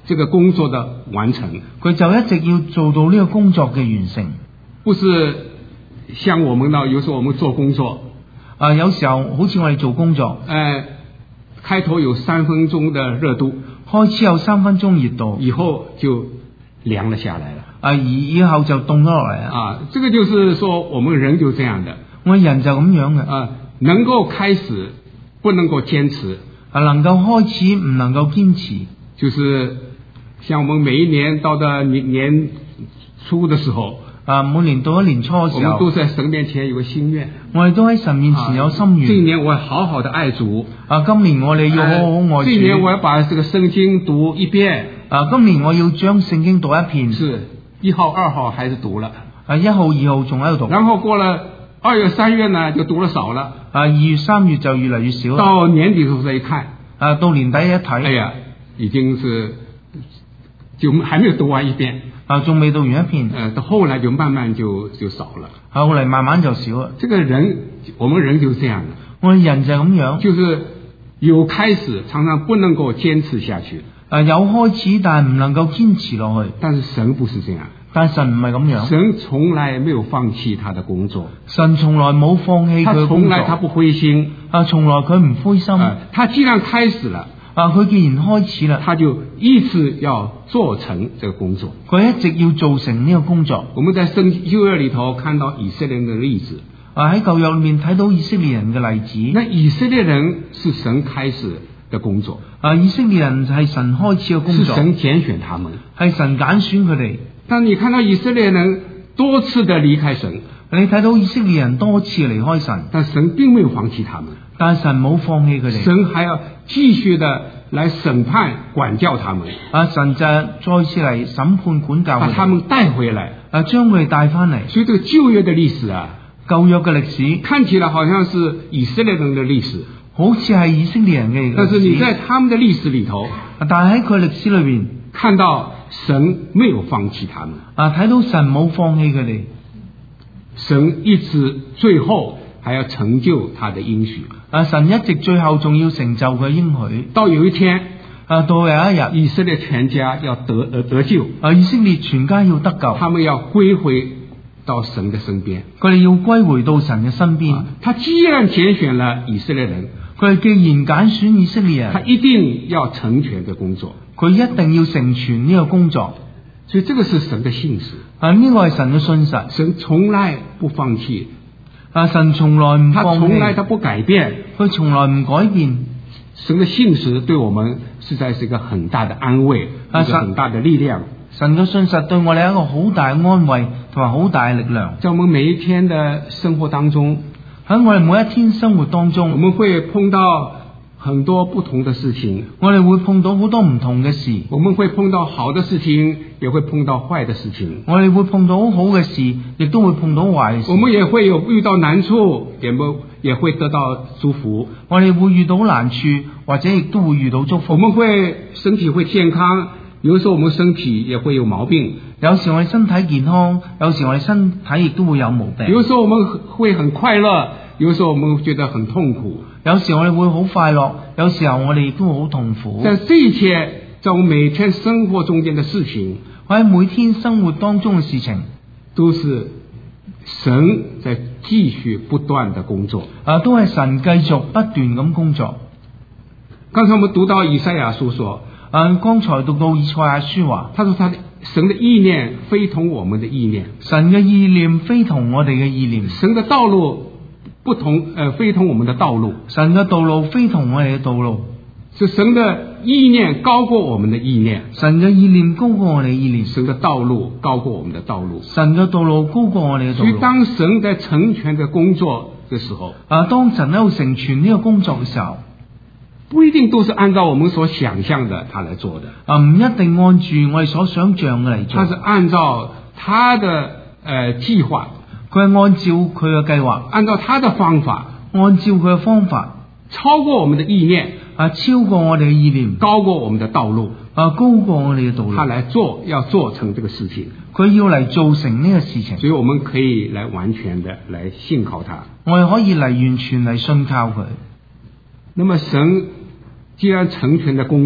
Speaker 1: 这个工作的完成。
Speaker 2: 佢就一直要做到呢個工作嘅完成。
Speaker 1: 不是像我們呢，有時候我們做工作，
Speaker 2: 有時候好似我哋做工作，
Speaker 1: 開頭有3分鐘的熱度，
Speaker 2: 開始有3分鐘熱度，
Speaker 1: 以後就涼了下來了。
Speaker 2: 而以後就凍咗落嚟啊！
Speaker 1: 這個就是說，我們人就這樣的。
Speaker 2: 我人就咁樣嘅。
Speaker 1: 能夠開始，不能夠堅持。
Speaker 2: 能夠開始，唔能夠堅持。
Speaker 1: 就是像我們每一年到的年初的時候，
Speaker 2: 每年到一年初嘅時候，
Speaker 1: 我們都在神面前有個心願。我
Speaker 2: 哋都喺神面前有心願。
Speaker 1: 這一年我要好好的愛主。
Speaker 2: 今年我哋要好好愛主。
Speaker 1: 這一年我要把這個聖經讀一遍。
Speaker 2: 今年我要將聖經讀一遍。
Speaker 1: 是1號、2號還是讀了
Speaker 2: ？1號、2號仲喺度讀。
Speaker 1: 然後過了2月、3月呢，就讀了少了。
Speaker 2: 2月、3月就越來越少。
Speaker 1: 到年底的時候一看，
Speaker 2: 到年底一睇，
Speaker 1: 哎呀，已經是就還沒有讀完一遍。
Speaker 2: 仲未讀完一遍。
Speaker 1: 到後來就慢慢就少了。
Speaker 2: 後來慢慢就少了。
Speaker 1: 這個人，我們人就是這樣的。
Speaker 2: 我哋人就咁樣。
Speaker 1: 就是有開始，常常不能夠堅持下去。
Speaker 2: 有開始，但係唔能夠堅持落去。
Speaker 1: 但是神不是這樣。
Speaker 2: 但神唔係咁樣。
Speaker 1: 神從來沒有放棄他的工作。
Speaker 2: 神從來冇放棄佢嘅工作。
Speaker 1: 從來他不灰心。
Speaker 2: 從來佢唔灰心。
Speaker 1: 他既然開始了。
Speaker 2: 佢既然開始啦，
Speaker 1: 他就一直要做成這個工作。
Speaker 2: 佢一直要做成呢個工作。
Speaker 1: 我們在舊約裏頭看到以色列人的例子。
Speaker 2: 喺舊約裏面睇到以色列人嘅例子。
Speaker 1: 那以色列人是神開始的工作。
Speaker 2: 以色列人係神開始嘅工作。
Speaker 1: 是神揀選他們。
Speaker 2: 係神揀選佢哋。
Speaker 1: 但你看到以色列人多次的離開神。
Speaker 2: 你睇到以色列人多次離開神。
Speaker 1: 但神並沒有放棄他們。
Speaker 2: 但神冇放棄佢哋。
Speaker 1: 神還要繼續的來審判管教他們。
Speaker 2: 神就再次嚟審判管教佢哋。
Speaker 1: 把他們帶回來。
Speaker 2: 將佢哋帶翻嚟。
Speaker 1: 所以這個舊約的歷史
Speaker 2: 舊約嘅歷史
Speaker 1: 看起來好像是以色列人的歷史，
Speaker 2: 好似係以色列人嘅歷史。
Speaker 1: 但是你在他們的歷史裏頭，
Speaker 2: 但係喺佢歷史裏邊
Speaker 1: 看到神沒有放棄他們。
Speaker 2: 睇到神冇放棄佢哋。
Speaker 1: 神一直最後還要成就他的應許。
Speaker 2: 神一直最後仲要成就佢應許。
Speaker 1: 到有一天，
Speaker 2: 到有一日，
Speaker 1: 以色列全家要得救。
Speaker 2: 以色列全家要得救。
Speaker 1: 他們要歸回到神的身邊。
Speaker 2: 佢哋要歸回到神嘅身邊。
Speaker 1: 他既然揀選了以色列人，
Speaker 2: 佢哋既然揀選以色列人，
Speaker 1: 他一定要成全嘅工作。
Speaker 2: 佢一定要成全呢個工作。
Speaker 1: 所以這個是神的信實。
Speaker 2: 呢個係神嘅信實。
Speaker 1: 神從來不放棄。
Speaker 2: 神從來唔放棄。
Speaker 1: 他從來他不改變。
Speaker 2: 佢從來唔改變。
Speaker 1: 神的信實對我們實在是一個很大的安慰，一個很大的力量。
Speaker 2: 神嘅信實對我哋係一個好大嘅安慰同埋好大嘅力量。
Speaker 1: 在我們每一天的生活當中，
Speaker 2: 喺我哋每一天生活當中，
Speaker 1: 我們會碰到很多不同的事情。
Speaker 2: 我哋會碰到好多唔同嘅事。
Speaker 1: 我們會碰到好的事情，也會碰到壞的事情。
Speaker 2: 我哋會碰到好嘅事，亦都會碰到壞嘅事。
Speaker 1: 我們也會有遇到難處，也會得到祝福。
Speaker 2: 我哋會遇到難處，或者亦都會遇到祝福。
Speaker 1: 我們身體會健康，有時候我們身體也會有毛病。
Speaker 2: 有時我哋身體健康，有時我哋身體亦都會有毛病。
Speaker 1: 有時候我們會很快樂，有時候我們覺得很痛苦。
Speaker 2: 有時我哋會好快樂，有時候我哋亦都會好痛苦。
Speaker 1: 但這一切在我們每天生活中間的事情，
Speaker 2: 喺每天生活當中嘅事情，
Speaker 1: 都是神在繼續不斷的工作。
Speaker 2: 都係神繼續不斷咁工作。
Speaker 1: 剛才我們讀到以賽亞書說，
Speaker 2: 剛才讀到以賽亞書話，
Speaker 1: 他說神的意念非同我們的意念，
Speaker 2: 神嘅意念非同我哋嘅意念，
Speaker 1: 神的道路不同，非同我們的道路，
Speaker 2: 神嘅道路非同我哋嘅道路，
Speaker 1: 是神的意念高過我們的意念，
Speaker 2: 神嘅意念高過我哋嘅意念，
Speaker 1: 神的道路高過我們的道路，
Speaker 2: 神嘅道路高過我哋嘅道路。
Speaker 1: 所以當神在成全嘅工作嘅時候，
Speaker 2: 當神喺度成全呢個工作嘅時候，
Speaker 1: 不一定都是按照我們所想象的他來做的。
Speaker 2: 唔一定按住我哋所想象嘅嚟做。
Speaker 1: 他是按照他的計劃，
Speaker 2: 佢係按照佢嘅計劃，
Speaker 1: 按照他的方法，
Speaker 2: 按照佢嘅方法，
Speaker 1: 超過我們的意念，
Speaker 2: 超過我哋嘅意念，
Speaker 1: 高過我們的道路，
Speaker 2: 高過我哋嘅道路。
Speaker 1: 他來要做成這個事情，
Speaker 2: 佢要嚟做成呢個事情，
Speaker 1: 所以我們可以來完全的來信靠他。
Speaker 2: 我哋可以嚟完全嚟信靠佢。
Speaker 1: 那麼神既然成全的工作，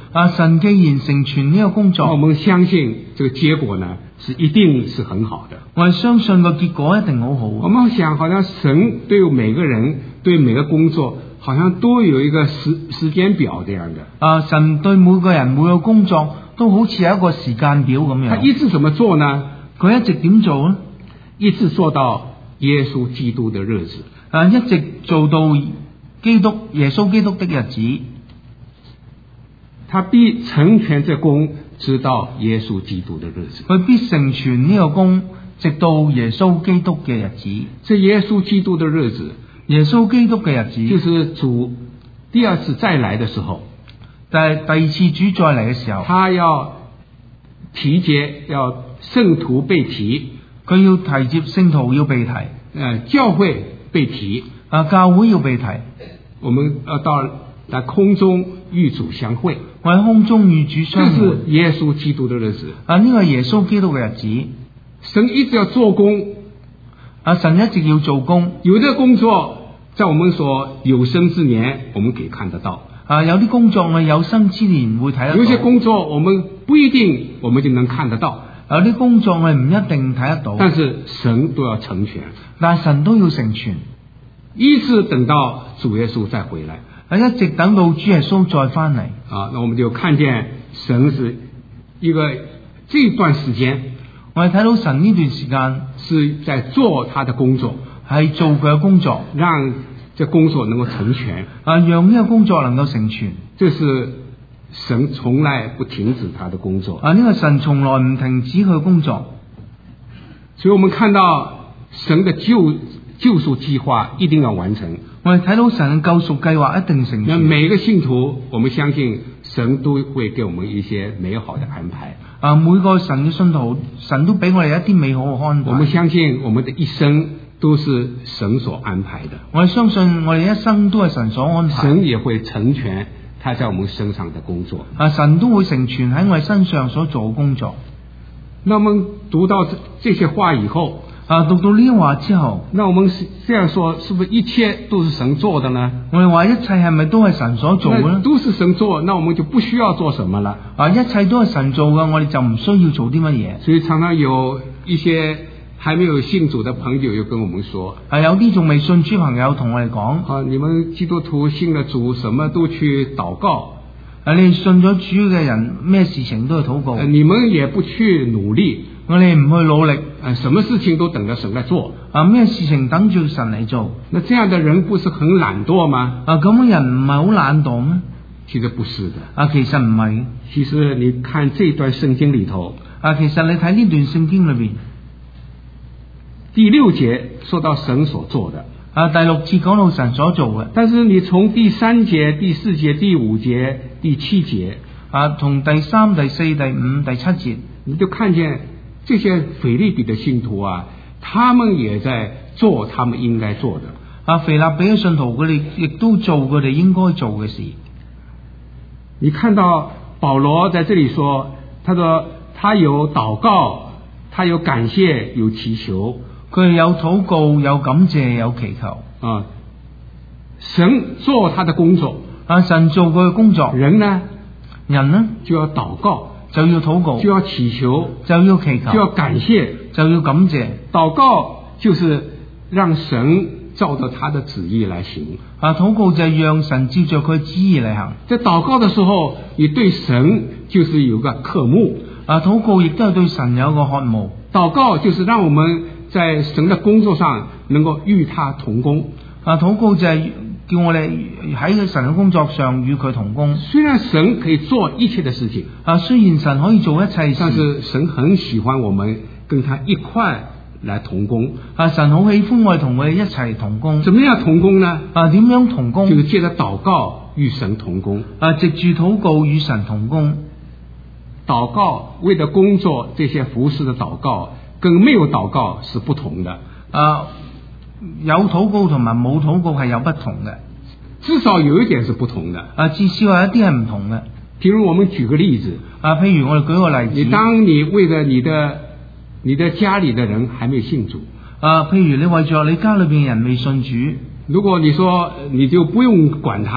Speaker 2: 神既然成全呢個工作，
Speaker 1: 我們相信這個結果呢是一定是很好的。
Speaker 2: 我哋相信個結果一定好好。
Speaker 1: 我們想，好像神對每個人對每個工作，好像都有一個時間表這樣的。
Speaker 2: 神對每個人每個工作都好似有一個時間表咁樣。
Speaker 1: 他一直怎麼做呢？
Speaker 2: 佢一直點做呢？
Speaker 1: 一直做到耶穌基督的日子。
Speaker 2: 一直做到耶穌基督的日子。
Speaker 1: 他必成全這工，直到耶穌基督的日子。
Speaker 2: 佢必成全呢個工，直到耶穌基督嘅日子。
Speaker 1: 這耶穌基督的日子，
Speaker 2: 耶穌基督嘅日子，
Speaker 1: 就是主第二次再來的時候。
Speaker 2: 但係第二次主再嚟嘅時候，
Speaker 1: 他要提接，要聖徒被提，
Speaker 2: 佢要提接聖徒要被提，
Speaker 1: 教會被提，
Speaker 2: 教會要被提。
Speaker 1: 我們到空中與主相會，
Speaker 2: 我喺空中與主相會。
Speaker 1: 這是耶穌基督的日子。
Speaker 2: 呢個係耶穌基督嘅日子。
Speaker 1: 神一直要做工，
Speaker 2: 神一直要做工。
Speaker 1: 有這個工作，在我們所有生之年，我們可以看得到。
Speaker 2: 有啲工作我有生之年會睇得到。
Speaker 1: 有些工作我們不一定我們就能看得到。
Speaker 2: 有啲工作我唔一定睇得到。
Speaker 1: 但是神都要成全。
Speaker 2: 但係神都要成全。
Speaker 1: 一直等到主耶穌再回來。
Speaker 2: 一直等到主耶穌再翻嚟。
Speaker 1: 那我們就看見神是一個這段時間，
Speaker 2: 我哋睇到神呢段時間
Speaker 1: 是在做他的工作，
Speaker 2: 係做佢嘅工作，
Speaker 1: 讓這工作能夠成全。
Speaker 2: 讓呢個工作能夠成全。
Speaker 1: 這是神從來不停止他的工作。
Speaker 2: 呢個神從來唔停止佢嘅工作。
Speaker 1: 所以我們看到神的救贖計劃一定要完成。
Speaker 2: 我哋睇到神嘅救贖計劃一定成全。
Speaker 1: 每個信徒，我們相信神都會給我們一些美好的安排。
Speaker 2: 每個神嘅信徒，神都俾我哋一啲美好嘅安排。
Speaker 1: 我們相信我們的一生都是神所安排的。
Speaker 2: 我哋相信我哋一生都係神所安排。
Speaker 1: 神也會成全他在我們身上的工作。
Speaker 2: 神都會成全喺我哋身上所做嘅工作。
Speaker 1: 那我們讀到這些話以後，
Speaker 2: 讀到呢啲話之後，
Speaker 1: 那我們這樣說，是不是一切都是神做的呢？
Speaker 2: 我哋話一切係咪都係神所做嘅呢？
Speaker 1: 都是神做，那我們就不需要做什麼了。
Speaker 2: 一切都係神做嘅，我哋就唔需要做啲乜嘢。
Speaker 1: 所以常常有一些還沒有信主的朋友又跟我們說，
Speaker 2: 有啲仲未信主朋友同我哋講，
Speaker 1: 你們基督徒信了主，什麼都去禱告。
Speaker 2: 你哋信咗主嘅人，咩事情都去禱告。
Speaker 1: 你們也不去努力，
Speaker 2: 我哋唔去努力，
Speaker 1: 什麼事情都等着神來做。
Speaker 2: 咩事情等住神嚟做？
Speaker 1: 那這樣的人不是很懶惰嗎？
Speaker 2: 咁嘅人唔係好懶惰咩？
Speaker 1: 其實不是的。
Speaker 2: 其實唔係。
Speaker 1: 其實你看這段聖經裏頭，
Speaker 2: 其實你睇呢段聖經裏邊，
Speaker 1: 第6節說到神所做的。
Speaker 2: 第6節講到神所做嘅。
Speaker 1: 但是你從第3節、第4節、第5節、第7節，
Speaker 2: 從第3、第4、第5、第7節，
Speaker 1: 你就看見這些腓立比的信徒啊，他們也在做他們應該做的。
Speaker 2: 腓立比嘅信徒佢哋亦都做佢哋應該做嘅事。
Speaker 1: 你看到保羅在這裏說，他說他有禱告，他有感謝，有祈求。
Speaker 2: 佢有禱告，有感謝，有祈求。
Speaker 1: 神做他的工作，
Speaker 2: 神做佢嘅工作。人呢
Speaker 1: 就要禱告，
Speaker 2: 就要禱告，
Speaker 1: 就要祈求，
Speaker 2: 就要祈求，
Speaker 1: 就要感謝，
Speaker 2: 就要感謝。
Speaker 1: 禱告就是讓神照着他的旨意來行。
Speaker 2: 禱告就係讓神照着佢旨意嚟行。
Speaker 1: 在禱告的時候，你對神就是有個渴慕。
Speaker 2: 禱告亦都係對神有個渴慕。
Speaker 1: 禱告就是讓我們在神的工作上能夠與他同工。
Speaker 2: 禱告就係叫我哋喺神嘅工作上與佢同工。
Speaker 1: 雖然神可以做一切的事情，
Speaker 2: 雖然神可以做一切事，
Speaker 1: 但是神很喜歡我們跟他一塊來同工。
Speaker 2: 神好喜歡我哋同佢一齊同工。
Speaker 1: 怎麼樣同工呢？
Speaker 2: 點樣同工？
Speaker 1: 就是借着禱告與神同工。
Speaker 2: 藉住禱告與神同工。
Speaker 1: 禱告為了工作，這些服事的禱告跟沒有禱告是不同的。
Speaker 2: 有禱告同埋冇禱告係有不同嘅，
Speaker 1: 至少有一點是不同的。
Speaker 2: 至少有一啲係唔同嘅。
Speaker 1: 譬如我們舉個例子，
Speaker 2: 譬如我哋舉個例子，
Speaker 1: 當你為了你的家裏的人還沒有信主，
Speaker 2: 譬如你為咗你家裏邊人未信主，
Speaker 1: 如果你說你就不用管他，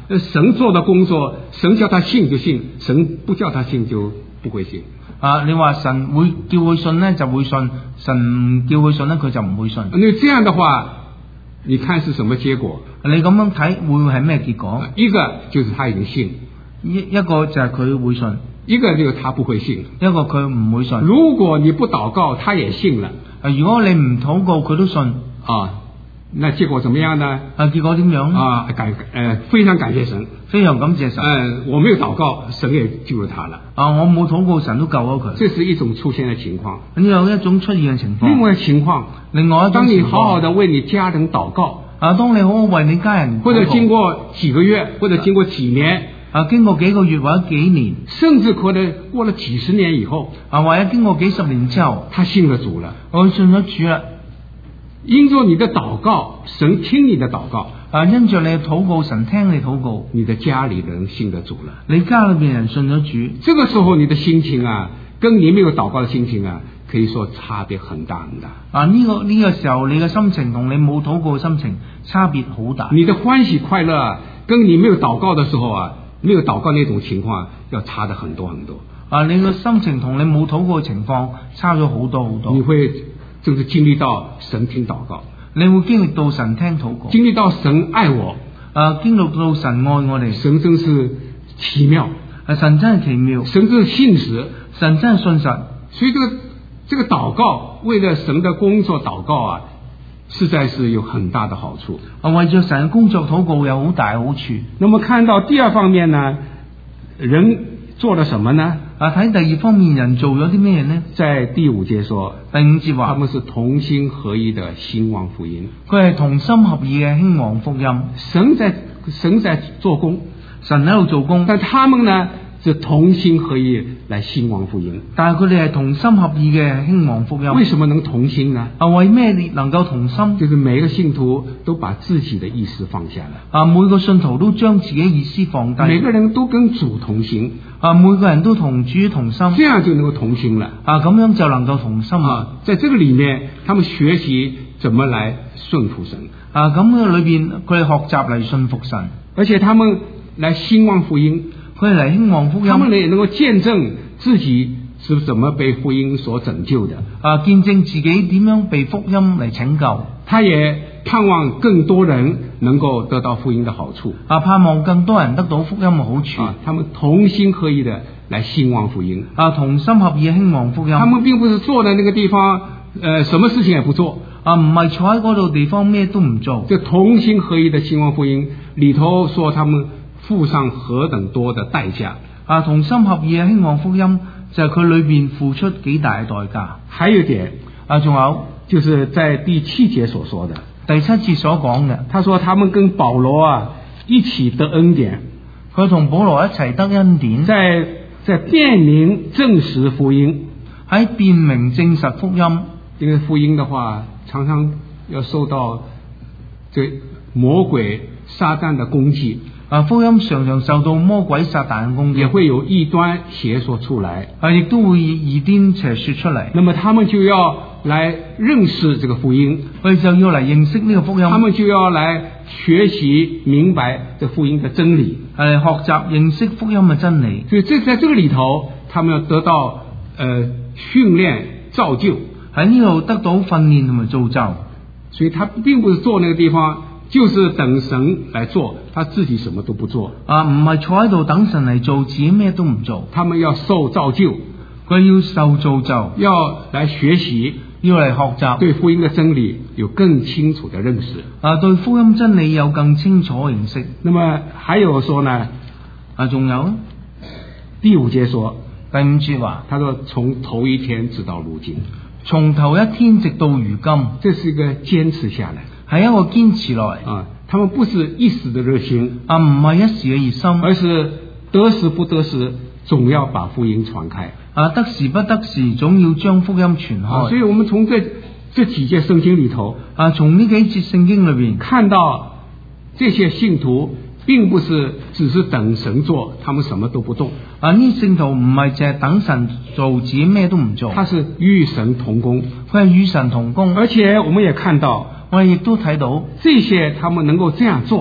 Speaker 1: 神做的工作，神叫他信就信，神不叫他信就不會信。
Speaker 2: 你話神會叫佢信呢就會信，神唔叫佢信呢佢就唔會信。
Speaker 1: 那這樣的話，你看是什麼結果？
Speaker 2: 你咁樣睇會係咩結果？
Speaker 1: 一個就是他已經信，
Speaker 2: 一個就係佢會信，
Speaker 1: 一個就是他不會信，
Speaker 2: 一個佢唔會信。
Speaker 1: 如果你不禱告，他也信了。
Speaker 2: 如果你唔禱告，佢都信
Speaker 1: 啊，那結果怎麼樣呢？
Speaker 2: 結果點樣
Speaker 1: 啊？非常感謝神，
Speaker 2: 非常感謝神。
Speaker 1: 我沒有禱告，神也救了他了。
Speaker 2: 我冇禱告，神都救咗佢。
Speaker 1: 這是一種出現的情況。
Speaker 2: 呢有一種出現嘅情況。
Speaker 1: 另外情況，當你好好的為你家人禱告，
Speaker 2: 當你好好為你家人禱告，
Speaker 1: 或者經過幾個月，或者經過幾年，
Speaker 2: 經過幾個月或者幾年，
Speaker 1: 甚至可能過了幾十年以後，
Speaker 2: 或者經過幾十年之後，
Speaker 1: 他信了主了，
Speaker 2: 我信咗主啦。
Speaker 1: 因着你的禱告，神聽你的禱告，
Speaker 2: 因着你的禱告，神聽你禱告，
Speaker 1: 你的家裏人信得主了，
Speaker 2: 你家裏邊人信咗主。
Speaker 1: 這個時候你的心情啊，跟你沒有禱告的心情啊，可以說差別很大很大。
Speaker 2: 呢個時候你嘅心情同你冇禱告嘅心情差別好大。
Speaker 1: 你的歡喜快樂跟你沒有禱告的時候啊，沒有禱告那種情況要差得很多很多。
Speaker 2: 你嘅心情同你冇禱告嘅情況差咗好多好多。
Speaker 1: 你會就是經歷到神聽禱告，
Speaker 2: 你會經歷到神聽禱告，
Speaker 1: 經歷到神愛我，
Speaker 2: 經歷到神愛我哋。
Speaker 1: 神真是奇妙，
Speaker 2: 神真係奇妙，
Speaker 1: 神真係信實，
Speaker 2: 神真係信實。
Speaker 1: 所以這個禱告，為了神的工作禱告啊，實在是有很大的好處。
Speaker 2: 為咗神嘅工作禱告有好大好處。
Speaker 1: 那麼看到第二方面呢，人做了什麼呢？
Speaker 2: 睇第二方面人做咗啲咩呢？
Speaker 1: 在第5節說，
Speaker 2: 第5節話，
Speaker 1: 他們是同心合意的興旺福音。
Speaker 2: 佢係同心合意嘅興旺福音。
Speaker 1: 神在做工，
Speaker 2: 神喺度做工，
Speaker 1: 但他們呢是同心合意來興旺福音。
Speaker 2: 但係佢哋係同心合意嘅興旺福音。
Speaker 1: 為什麼能同心呢？
Speaker 2: 為咩能夠同心？
Speaker 1: 就是每個信徒都把自己的意思放下了。
Speaker 2: 每個信徒都將自己意思放低。
Speaker 1: 每個人都跟主同行。
Speaker 2: 每個人都同主同心，
Speaker 1: 這樣就能夠同心了。
Speaker 2: 咁樣就能夠同心啦。
Speaker 1: 在這個裏面，他們學習怎麼來順服神。
Speaker 2: 咁嘅裏邊，佢哋學習嚟順服神，
Speaker 1: 而且他們來興旺福音，
Speaker 2: 佢哋嚟興旺福音，
Speaker 1: 他們也能夠見證自己是怎麼被福音所拯救的。
Speaker 2: 見證自己點樣被福音嚟拯救。
Speaker 1: 他也盼望更多人能夠得到福音的好處。
Speaker 2: 盼望更多人得到福音嘅好處。
Speaker 1: 他們同心合意的來興旺福音。
Speaker 2: 同心合意興旺福音。
Speaker 1: 他們並不是坐在那個地方，什麼事情也不做。
Speaker 2: 唔係坐喺嗰度地方咩都唔做。
Speaker 1: 這同心合意的興旺福音裏頭說，他們付上何等多的代價。
Speaker 2: 同心合意嘅興旺福音就係佢裏邊付出幾大嘅代價。
Speaker 1: 還有一點，
Speaker 2: 仲有
Speaker 1: 就是在第7節所說的。
Speaker 2: 第7節所講嘅，
Speaker 1: 他說他們跟保羅一起得恩典，
Speaker 2: 佢同保羅一齊得恩典，
Speaker 1: 在辨明證實福音，
Speaker 2: 喺辨明證實福音。
Speaker 1: 因為福音的話，常常要受到這魔鬼撒旦的攻擊。
Speaker 2: 福音常常受到魔鬼撒旦嘅攻擊，
Speaker 1: 也會有異端邪說出來，
Speaker 2: 亦都會異端邪說出嚟。
Speaker 1: 那麼他們就要來認識這個福音，
Speaker 2: 佢哋就要嚟認識呢個福音，
Speaker 1: 他們就要來學習明白這福音的真理，
Speaker 2: 學習認識福音嘅真理。
Speaker 1: 所以在這個裏頭，他們要得到訓練造就，
Speaker 2: 喺呢度得到訓練同埋造就。
Speaker 1: 所以他並不是坐那個地方，就是等神來做，他自己什麼都不做。
Speaker 2: 唔係坐喺度等神嚟做，自己咩都唔做。
Speaker 1: 他們要受造就，
Speaker 2: 佢要受造就，
Speaker 1: 要來學習，
Speaker 2: 要嚟學習，
Speaker 1: 對福音的真理有更清楚的認識。
Speaker 2: 對福音真理有更清楚嘅認識。
Speaker 1: 那麼還有說呢？
Speaker 2: 仲有
Speaker 1: 第5節說，
Speaker 2: 第5節話，
Speaker 1: 他說從頭一天直到如今，
Speaker 2: 從頭一天直到如今，
Speaker 1: 這是一個堅持下來，
Speaker 2: 係一個堅持落嚟。
Speaker 1: 他們不是一時的熱心，
Speaker 2: 唔係一時嘅熱心，
Speaker 1: 而是得時不得時，總要把福音傳開。
Speaker 2: 得時不得時，總要將福音傳開。
Speaker 1: 所以我們從這幾節聖經裏頭，
Speaker 2: 從呢幾節聖經裏邊
Speaker 1: 看到這些信徒並不是只是等神做，他們什麼都不動。
Speaker 2: 呢聖徒唔係淨係等神做，自己咩都唔做。
Speaker 1: 他是與神同工，
Speaker 2: 佢係與神同工。
Speaker 1: 而且我們也看到，
Speaker 2: 我哋亦都睇到，
Speaker 1: 這些他們能夠這樣做，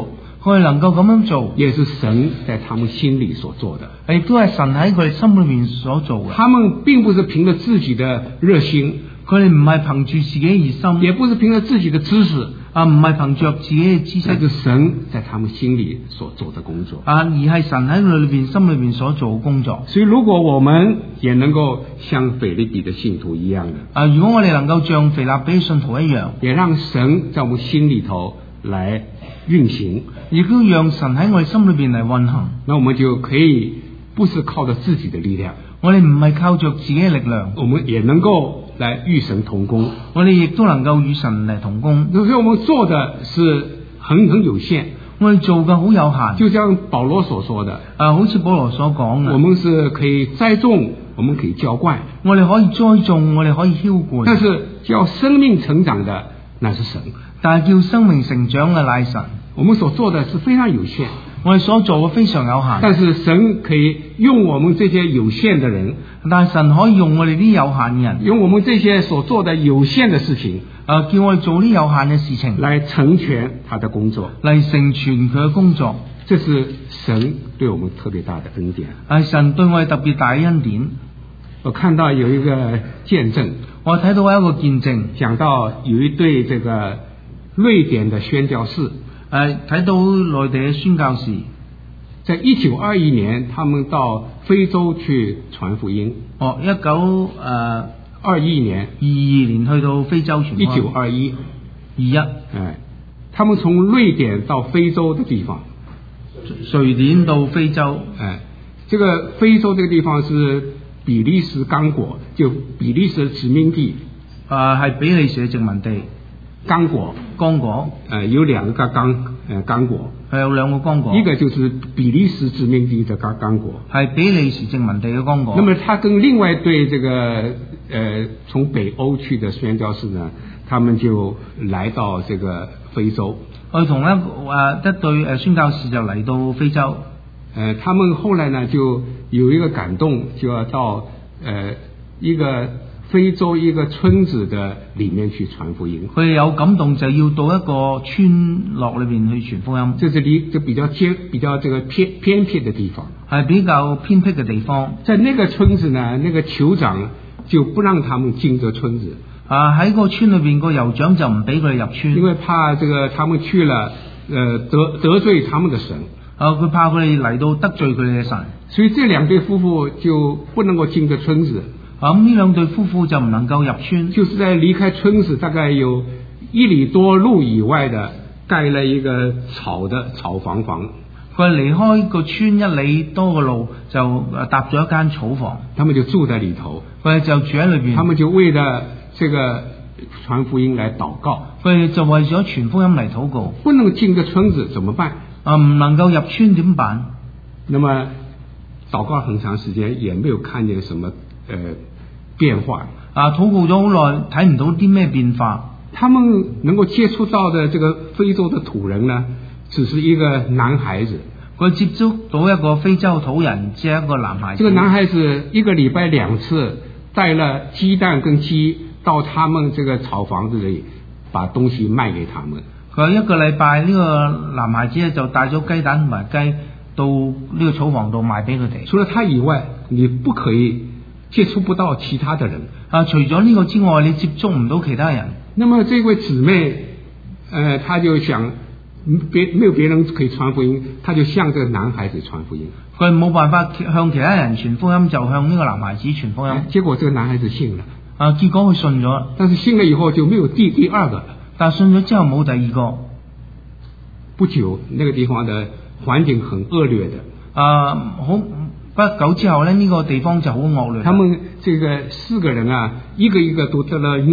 Speaker 2: 佢哋能夠咁樣做，
Speaker 1: 也是神在他們心裏所做的。
Speaker 2: 亦都係神喺佢哋心裏面所做嘅。
Speaker 1: 他們並不是憑着自己的熱心，
Speaker 2: 佢哋唔係憑住自己嘅熱心，
Speaker 1: 也不是憑着自己的知識，
Speaker 2: 唔係憑着自己嘅知識，
Speaker 1: 乃是神在他們心裏所做的工作。
Speaker 2: 而係神喺佢裏邊心裏邊所做嘅工作。
Speaker 1: 所以如果我們也能夠像腓立比的信徒一樣的，
Speaker 2: 如果我哋能夠像腓立比信徒一樣，
Speaker 1: 也讓神在我們心裏頭來運行，
Speaker 2: 亦都讓神喺我哋心裏邊嚟運行，
Speaker 1: 那我們就可以不是靠着自己的力量，
Speaker 2: 我哋唔係靠着自己嘅力量，
Speaker 1: 我們也能夠來與神同工，
Speaker 2: 我哋亦都能夠與神嚟同工。
Speaker 1: 所以我們做的是很有限，
Speaker 2: 我哋做嘅好有限，
Speaker 1: 就像保羅所說的，
Speaker 2: 好似保羅所講嘅，
Speaker 1: 我們是可以栽種，我們可以澆灌，
Speaker 2: 我哋可以栽種，我哋可以澆灌，
Speaker 1: 但是叫生命成長的那是神，
Speaker 2: 但係叫生命成長嘅乃神。
Speaker 1: 我們所做的是非常有限，
Speaker 2: 我哋所做嘅非常有限，
Speaker 1: 但是神可以用我們這些有限的人，
Speaker 2: 但係神可以用我哋啲有限嘅人，
Speaker 1: 用我們這些所做的有限的事情，
Speaker 2: 叫我哋做啲有限嘅事情，
Speaker 1: 來成全他的工作，
Speaker 2: 嚟成全佢嘅工作。
Speaker 1: 這是神對我們特別大的恩典，
Speaker 2: 係神對我哋特別大嘅恩典。
Speaker 1: 我看到有一個見證，
Speaker 2: 我睇到一個見證，
Speaker 1: 講到有一對這個瑞典的宣教士，
Speaker 2: 睇到內地嘅宣教士，
Speaker 1: 在1921年，他們到非洲去傳福音。
Speaker 2: 1921
Speaker 1: 年
Speaker 2: 22年去到非洲傳福音。1921，
Speaker 1: 他們從瑞典到非洲的地方，
Speaker 2: 瑞典到非洲，
Speaker 1: 這個非洲這個地方是比利時剛果，就比利時殖民地，
Speaker 2: 係比利時殖民地。
Speaker 1: 剛果，有兩個剛果，
Speaker 2: 係有兩個剛果，
Speaker 1: 一個就是比利時殖民地的剛果，
Speaker 2: 係比利時殖民地嘅剛果。
Speaker 1: 那麼他跟另外一對這個從北歐去的宣教士呢，他們就來到這個非洲。
Speaker 2: 佢同一對宣教士就嚟到非洲。
Speaker 1: 他們後來呢就有一個感動，就要到一個非洲一個村子的裏面去傳福音。
Speaker 2: 佢有感動就要到一個村落裏邊去傳福音。
Speaker 1: 這就比較這個偏僻的地方，
Speaker 2: 係比較偏僻嘅地方。
Speaker 1: 在那個村子呢，那個酋長就不讓他們進這村子。
Speaker 2: 喺個村裏邊個酋長就唔俾佢哋入村，
Speaker 1: 因為怕這個他們去了，得罪他們的神。
Speaker 2: 佢怕佢哋嚟到得罪佢哋嘅神，
Speaker 1: 所以這兩對夫婦就不能夠進這村子。
Speaker 2: 咁呢兩對夫婦就唔能夠入村，
Speaker 1: 就是在離開村子大概有1里多路以外的蓋了一個草房。
Speaker 2: 佢離開個村1里多嘅路就搭咗一間草房，
Speaker 1: 他們就住在裏頭，
Speaker 2: 佢哋就住喺裏邊。
Speaker 1: 他們就為了這個傳福音來禱告，
Speaker 2: 佢哋就為咗傳福音嚟禱告。
Speaker 1: 不能進這村子怎麼辦？
Speaker 2: 唔能夠入村點辦？
Speaker 1: 那麼禱告很長時間也沒有看見什麼變化。
Speaker 2: 禱告咗好耐，睇唔到啲咩變化。
Speaker 1: 他們能夠接觸到的這個非洲的土人呢，只是一個男孩子。
Speaker 2: 佢接觸到一個非洲土人，只係一個男孩子。
Speaker 1: 這個男孩子1個禮拜2次帶了雞蛋跟雞到他們這個草房子裏，把東西賣給他們。
Speaker 2: 佢1個禮拜呢個男孩子就帶咗雞蛋同埋雞到呢個草房度賣俾佢哋。
Speaker 1: 除了他以外，你不可以接觸不到其他的人。
Speaker 2: 除咗呢個之外，你接觸唔到其他人。
Speaker 1: 那麼這位姊妹，他就想沒有別人可以傳福音，他就向這個男孩子傳福音。
Speaker 2: 佢冇辦法向其他人傳福音，就向呢個男孩子傳福音。
Speaker 1: 結果這個男孩子信了。
Speaker 2: 結果佢信咗，
Speaker 1: 但是信了以後就沒有第二個。
Speaker 2: 但信咗之後冇第二個。
Speaker 1: 不久，那個地方的環境很惡劣的。
Speaker 2: 不久之後呢，呢個地方就好惡劣。
Speaker 1: 他們這個4個人啊，一個一個都得了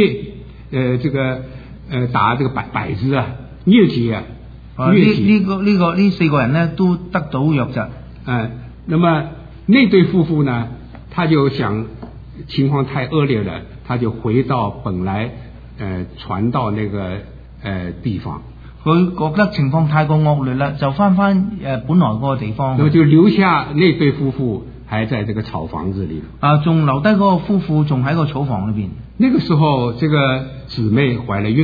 Speaker 1: 打這個百子啊，瘧疾啊。
Speaker 2: 呢4個人呢都得到瘧疾。
Speaker 1: 那麼那對夫婦呢，他就想情況太惡劣了，他就回到本來傳到那個地方。
Speaker 2: 佢覺得情況太過惡劣啦，就翻本來嗰個地方。
Speaker 1: 那麼就留下那對夫婦還在這個草房子裏。
Speaker 2: 仲留低嗰個夫婦仲喺個草房裏邊。
Speaker 1: 那個時候，這個姊妹懷了孕了。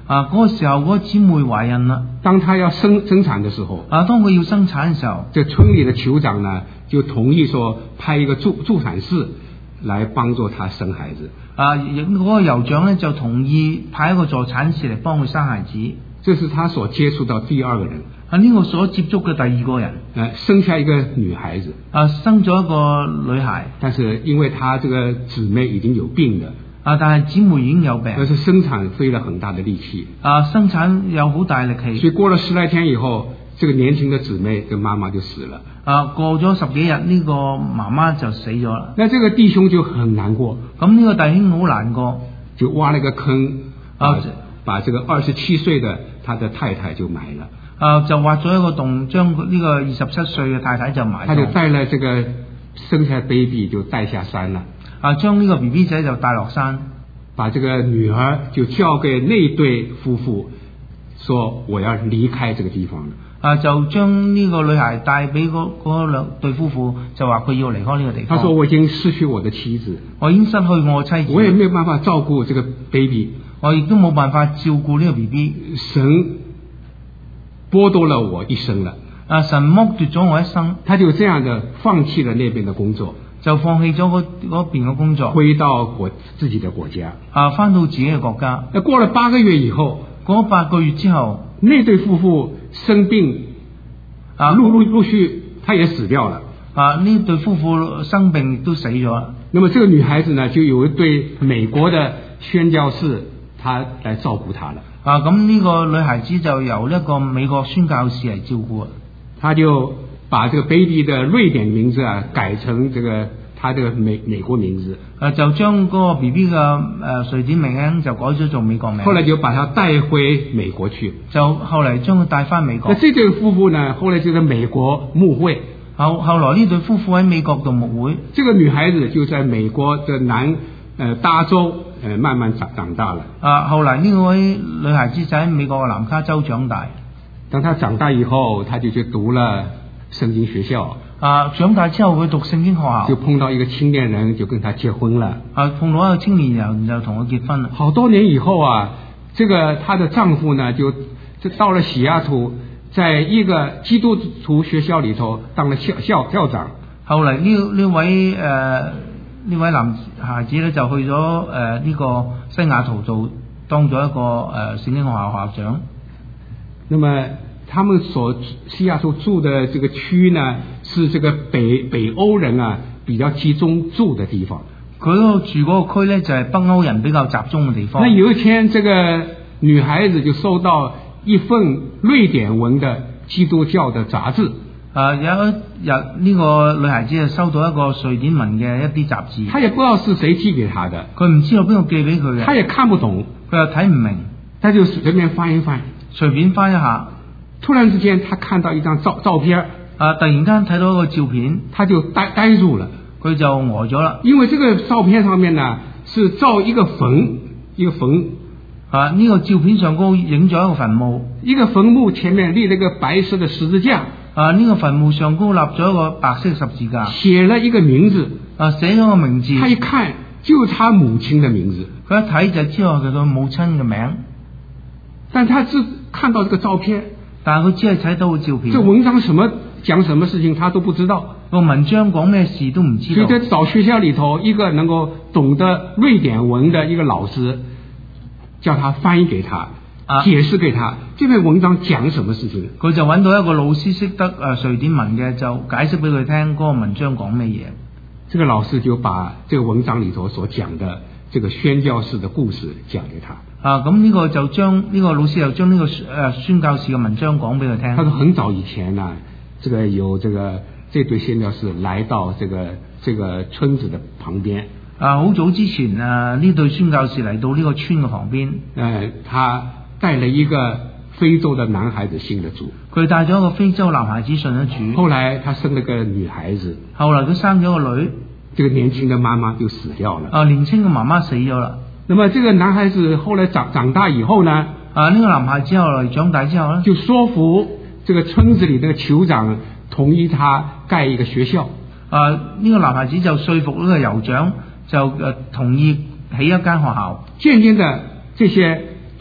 Speaker 2: 嗰個時候嗰個姊妹懷孕啦。
Speaker 1: 當她要生產的時候，
Speaker 2: 當佢要生產嘅時候，
Speaker 1: 這村裏的酋長呢就同意說派一個助產士來幫助她生孩子。
Speaker 2: 嗰個酋長呢就同意派一個助產士嚟幫佢生孩子。
Speaker 1: 這是他所接觸到第二個人。
Speaker 2: 呢個所接觸嘅第二個人。
Speaker 1: 生下一個女孩子。
Speaker 2: 生咗一個女孩。
Speaker 1: 但是因為她這個姊妹已經有病了。
Speaker 2: 但係姊妹已經有病。
Speaker 1: 而是生產費了很大的力氣。
Speaker 2: 生產有好大力氣。
Speaker 1: 所以過了10來天以後，這個年輕的姊妹跟媽媽就死了。
Speaker 2: 過咗10幾日，呢個媽媽就死咗啦。
Speaker 1: 那這個弟兄就很難過。
Speaker 2: 咁呢個弟兄好難過，
Speaker 1: 就挖了個坑，把這個27歲的他的太太就埋了。
Speaker 2: 就挖咗一個洞，將呢個27歲嘅太太就埋咗。
Speaker 1: 他就帶了這個生下 baby 就帶下山了。
Speaker 2: 將呢個 BB 仔就帶落山，
Speaker 1: 把這個女兒就交給那對夫婦，說我要離開這個地方了。
Speaker 2: 就將呢個女孩帶俾嗰兩對夫婦，就話佢要離開呢個地方。
Speaker 1: 他說我已經失去我的妻子，
Speaker 2: 我已經失去我妻子，
Speaker 1: 我也沒有辦法照顧這個 baby，
Speaker 2: 我亦都冇辦法照顧呢個 BB。
Speaker 1: 神剝奪了我一生了。
Speaker 2: 神剝奪咗我一生，
Speaker 1: 他就這樣的放棄了那邊的工作。
Speaker 2: 就放棄咗嗰邊嘅工作，
Speaker 1: 回到自己的國家。
Speaker 2: 返到自己嘅國家。
Speaker 1: 過了8個月以後，
Speaker 2: 嗰8個月之後，
Speaker 1: 那對夫婦生病，陸續他也死掉了。
Speaker 2: 呢對夫婦生病都死咗啦。
Speaker 1: 那麼這個女孩子呢，就有一對美國的宣教士，他來照顧她了。
Speaker 2: 咁呢個女孩子就由一個美國宣教士嚟照顧。
Speaker 1: 他就把這個 baby 的瑞典名字改成這個他這個美國名字。
Speaker 2: 就將嗰個 BB 嘅瑞典名就改咗做美國名。
Speaker 1: 後來就把他帶回美國去。
Speaker 2: 就後嚟將佢帶翻美國。
Speaker 1: 那這對夫婦呢，後來就在美國牧會。
Speaker 2: 後來呢對夫婦喺美國度牧會。
Speaker 1: 這個女孩子就在美國的南加州慢慢長大了。
Speaker 2: 後來呢位女孩子就喺美國嘅南加州長大。
Speaker 1: 當她長大以後，她就去讀了聖經學校。
Speaker 2: 長大之後佢讀聖經學校，
Speaker 1: 就碰到一個青年人，就跟他結婚了。
Speaker 2: 碰到一個青年人就同佢結婚了。
Speaker 1: 好多年以後這個她的丈夫呢，就到了西雅圖，在一個基督徒學校裏頭當了校長。後來
Speaker 2: 呢位男孩子呢，就去咗呢個西雅圖做當咗一個聖經學校校長。
Speaker 1: 那麼他們西雅圖住的這個區呢，是這個北歐人比較集中住的地方。
Speaker 2: 佢住嗰個區呢，就係北歐人比較集中嘅地方。
Speaker 1: 那有一天，這個女孩子就收到一份瑞典文的基督教的雜誌。
Speaker 2: 有一日呢個女孩子就收到一個瑞典文嘅一啲雜誌。
Speaker 1: 她也不知道是誰寄給她的，
Speaker 2: 佢唔知道邊個寄俾佢嘅。
Speaker 1: 她也看不懂，
Speaker 2: 佢又睇唔明，
Speaker 1: 她就隨便翻一翻。
Speaker 2: 隨便翻一下，
Speaker 1: 突然之間，他看到一張照片，
Speaker 2: 突然間睇到一個照片，
Speaker 1: 他就呆住了，
Speaker 2: 佢就呆咗啦。
Speaker 1: 因為這個照片上面呢，是照一個墳，
Speaker 2: 呢個照片上高影咗一個墳墓，
Speaker 1: 一個墳墓前面立了一個白色的十字架，
Speaker 2: 呢個墳墓上高立咗一個白色十字架，
Speaker 1: 寫了一個名字，
Speaker 2: 寫咗個名字，
Speaker 1: 他一看就是他母親的名字，
Speaker 2: 佢一睇就知道佢個母親嘅名。
Speaker 1: 但他只看到這個照片，
Speaker 2: 但係佢只係睇到個照片。這
Speaker 1: 文章講什麼事情他都不知道，
Speaker 2: 個文章講咩事都唔知道。
Speaker 1: 所以在找學校裏頭一個能夠懂得瑞典文的一個老師，叫他翻譯給他，解釋給他這篇文章講什麼事情。
Speaker 2: 佢就揾到一個老師識得瑞典文嘅，就解釋俾佢聽嗰個文章講咩嘢。
Speaker 1: 這個老師就把這個文章裏頭所講的這個宣教士的故事講給他。
Speaker 2: 咁呢個就將呢個老師又將呢個宣教士嘅文章講俾佢聽。他
Speaker 1: 說很早以前呢，這對宣教士來到這個村子的旁邊。
Speaker 2: 好早之前呢對宣教士嚟到呢個村嘅旁邊。
Speaker 1: 他帶了一個非洲的男孩子信了主。
Speaker 2: 佢帶咗一個非洲男孩子信咗主。
Speaker 1: 後來他生了個女孩子。
Speaker 2: 後來佢生咗個女。
Speaker 1: 這個年輕的媽媽就死掉了。
Speaker 2: 年輕嘅媽媽死咗啦。
Speaker 1: 那麼這個男孩子後來長大以後呢？
Speaker 2: 呢個男孩子後來長大之後呢，
Speaker 1: 就說服這個村子裏那個酋長同意他蓋一個學校。
Speaker 2: 呢個男孩子就說服呢個酋長就同意起一間學校。
Speaker 1: 漸漸的，這些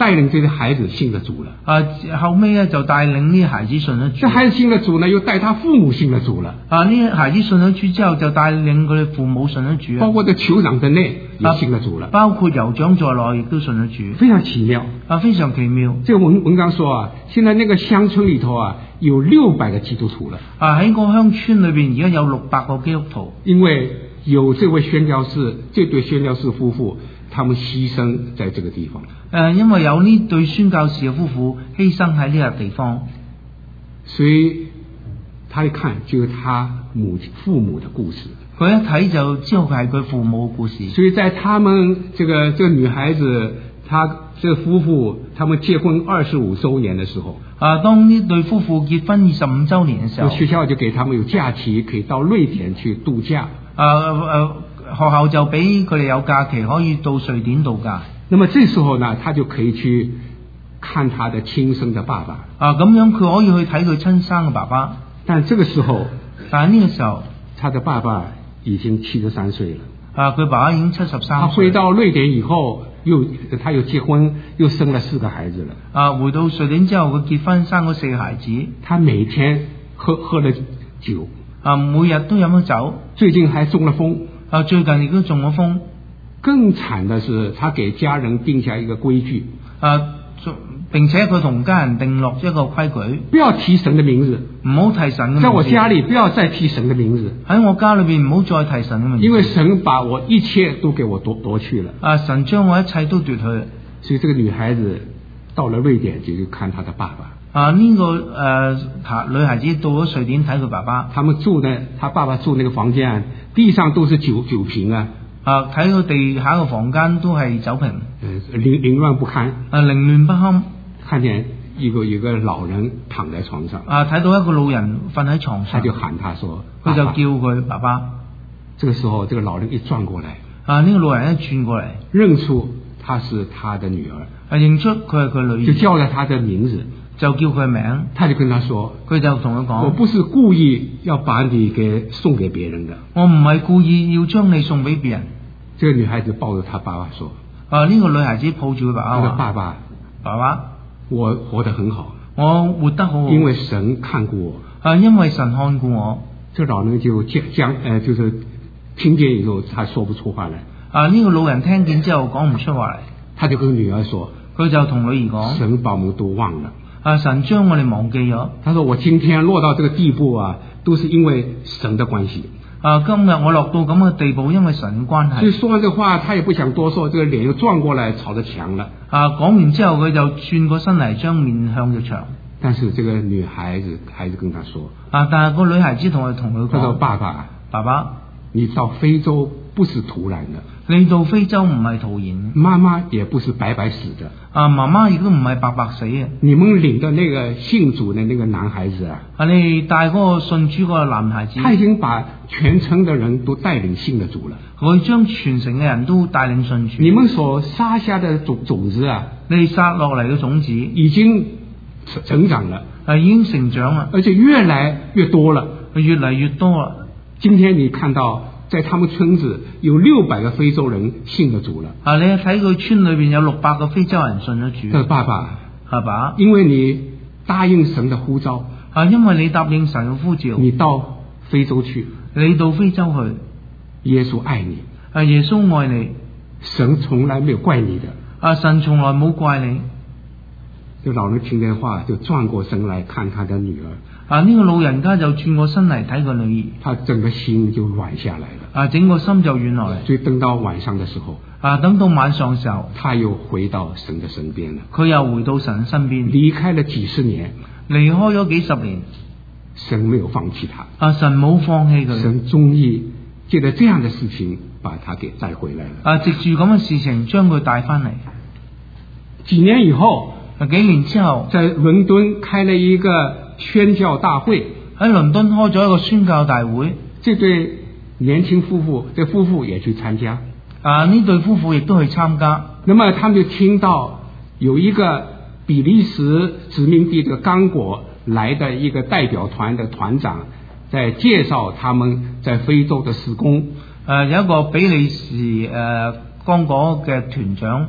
Speaker 1: 帶領這些孩子信了主了。
Speaker 2: 後尾咧就帶領呢啲孩子信咗主。
Speaker 1: 這孩子信了主呢，又帶他父母信了主了。
Speaker 2: 呢啲孩子信咗主之後，就帶領佢哋父母信咗主。
Speaker 1: 包括這酋長在內也信了主了。
Speaker 2: 包括酋長在內亦都信咗主。
Speaker 1: 非常奇妙。
Speaker 2: 非常奇妙。
Speaker 1: 這個文章說現在那個鄉村裏頭有600個基督徒了。
Speaker 2: 喺個鄉村裏邊，而家有600個基督徒。
Speaker 1: 因為有這位宣教士，這對宣教士夫婦，他們犧牲在這個地方。
Speaker 2: 因為有呢對宣教士嘅夫婦犧牲喺呢個地方，
Speaker 1: 所以他一看就是他父母的故事。
Speaker 2: 佢一睇就知道佢係佢父母嘅故事。
Speaker 1: 所以在他們這個女孩子，他這夫婦他們結婚25周年的時候，
Speaker 2: 當呢對夫婦結婚25周年嘅時候，
Speaker 1: 學校就給他們有假期，可以到瑞典去度假。
Speaker 2: 學校就俾佢哋有假期可以到瑞典度假。
Speaker 1: 那麼這時候呢，他就可以去看他的親生的爸爸。
Speaker 2: 咁樣佢可以去睇佢親生嘅爸爸。
Speaker 1: 但這個時候，
Speaker 2: 但係呢個時候，
Speaker 1: 他的爸爸已經73歲了。
Speaker 2: 佢爸爸已經73歲。
Speaker 1: 他回到瑞典以後，他又結婚，又生了4個孩子了。
Speaker 2: 回到瑞典之後，佢結婚生咗4個孩子。
Speaker 1: 他每天喝了酒。
Speaker 2: 每日都飲咗酒。
Speaker 1: 最近還中了風。
Speaker 2: 最近亦都中咗風。
Speaker 1: 更慘的是，他給家人定下一個規矩。
Speaker 2: 並且佢同家人定落一個規矩，
Speaker 1: 不要提神的名字，
Speaker 2: 唔好提神嘅名字。
Speaker 1: 在我家裏不要再提神的名字，
Speaker 2: 喺我家裏邊唔好再提神嘅名字。
Speaker 1: 因為神把我一切都給我奪去了。
Speaker 2: 神將我一切都奪去。
Speaker 1: 所以這個女孩子到了瑞典就去看她的爸爸。
Speaker 2: 呢個女孩子到咗瑞典睇佢爸爸。
Speaker 1: 他爸爸住那個房間，地上都是酒瓶啊。
Speaker 2: 睇到地下個房間都係酒瓶，
Speaker 1: 凌亂不堪。
Speaker 2: 凌亂不堪。
Speaker 1: 看見一個老人躺在床上。
Speaker 2: 睇到一個老人瞓喺床上。
Speaker 1: 他就喊他說，
Speaker 2: 佢就叫佢爸爸。
Speaker 1: 這個時候，這個老人一轉過來，
Speaker 2: 呢個老人一轉過嚟，
Speaker 1: 認出他是他的女兒，
Speaker 2: 認出佢係佢女兒，
Speaker 1: 就叫了他的名字，
Speaker 2: 就叫佢名。
Speaker 1: 他就跟他說，
Speaker 2: 佢就同佢講，
Speaker 1: 我不是故意要把你送給別人的，
Speaker 2: 我唔係故意要將你送俾別人。
Speaker 1: 這個女孩子抱着他爸爸說，
Speaker 2: 呢個女孩子抱住佢爸爸話，爸爸，
Speaker 1: 我活得很好，
Speaker 2: 我活得好好，
Speaker 1: 因為神看顧我。
Speaker 2: 因為神看顧我。
Speaker 1: 這個老人就就是聽見以後，他說不出話來。
Speaker 2: 呢個老人聽見之後講唔出話嚟，
Speaker 1: 他就跟女兒說，
Speaker 2: 佢就同女兒講，
Speaker 1: 神把我們都忘了。
Speaker 2: 神將我哋忘記咗。
Speaker 1: 他說我今天落到這個地步都是因為神的關係。
Speaker 2: 今日我落到咁嘅地步，因為神嘅關係。
Speaker 1: 所以說完這個話，他也不想多說，這個臉又轉過來朝着牆了。
Speaker 2: 講完之後，佢就轉過身嚟，將面向着牆。
Speaker 1: 但是這個女孩子還是跟他說，
Speaker 2: 但係個女孩子同佢講，
Speaker 1: 他說爸爸，你到非洲不是突然的，
Speaker 2: 你到非洲唔係突然，
Speaker 1: 媽媽也不是白白死的，
Speaker 2: 媽媽亦都唔係白白死嘅。
Speaker 1: 你們領的那個信主的那個男孩子
Speaker 2: 你帶嗰個信主嗰個男孩子，
Speaker 1: 他已經把全城的人都帶領信了主了，
Speaker 2: 佢將全城嘅人都帶領信主。
Speaker 1: 你們所撒下的種子
Speaker 2: 你撒落嚟嘅種子
Speaker 1: 已經成長了，
Speaker 2: 已經成長了，
Speaker 1: 而且越來越多了，
Speaker 2: 越來越多了。
Speaker 1: 今天你看到在他們村子有600個非洲人信了主了。
Speaker 2: 你睇佢村裏邊有600個非洲人信咗主。
Speaker 1: 爸爸，因為你答應神的呼召，
Speaker 2: 因為你答應神嘅呼召，
Speaker 1: 你到非洲去，
Speaker 2: 你到非洲去，
Speaker 1: 耶穌愛你，
Speaker 2: 耶穌愛你，
Speaker 1: 神從來沒有怪你的，
Speaker 2: 神從來冇怪你。
Speaker 1: 這老人聽這話就轉過身來看他的女兒。
Speaker 2: 呢個老人家就轉過身嚟睇個女兒，
Speaker 1: 他整個心就軟下來了。
Speaker 2: 整個心就軟落嚟。
Speaker 1: 所以等到晚上的時候，
Speaker 2: 等到晚上嘅時候，
Speaker 1: 他又回到神的身邊了。
Speaker 2: 佢又回到神身邊，
Speaker 1: 離開了幾十年，
Speaker 2: 離開咗幾十年，
Speaker 1: 神沒有放棄他。
Speaker 2: 神冇放棄佢。
Speaker 1: 神終於借着這樣的事情把他給帶回來了。
Speaker 2: 藉住咁嘅事情將佢帶翻嚟。
Speaker 1: 幾年以後，
Speaker 2: 幾年之後，
Speaker 1: 在倫敦開了一個宣教大會，
Speaker 2: 喺倫敦開咗一個宣教大會。
Speaker 1: 這對年輕夫婦，這夫婦也去參加。
Speaker 2: 呢對夫婦亦都去參加。
Speaker 1: 那麼他們就聽到有一個比利時殖民地這個剛果來的一個代表團的團長，在介紹他們在非洲的事工。
Speaker 2: 有一個比利時剛果嘅團長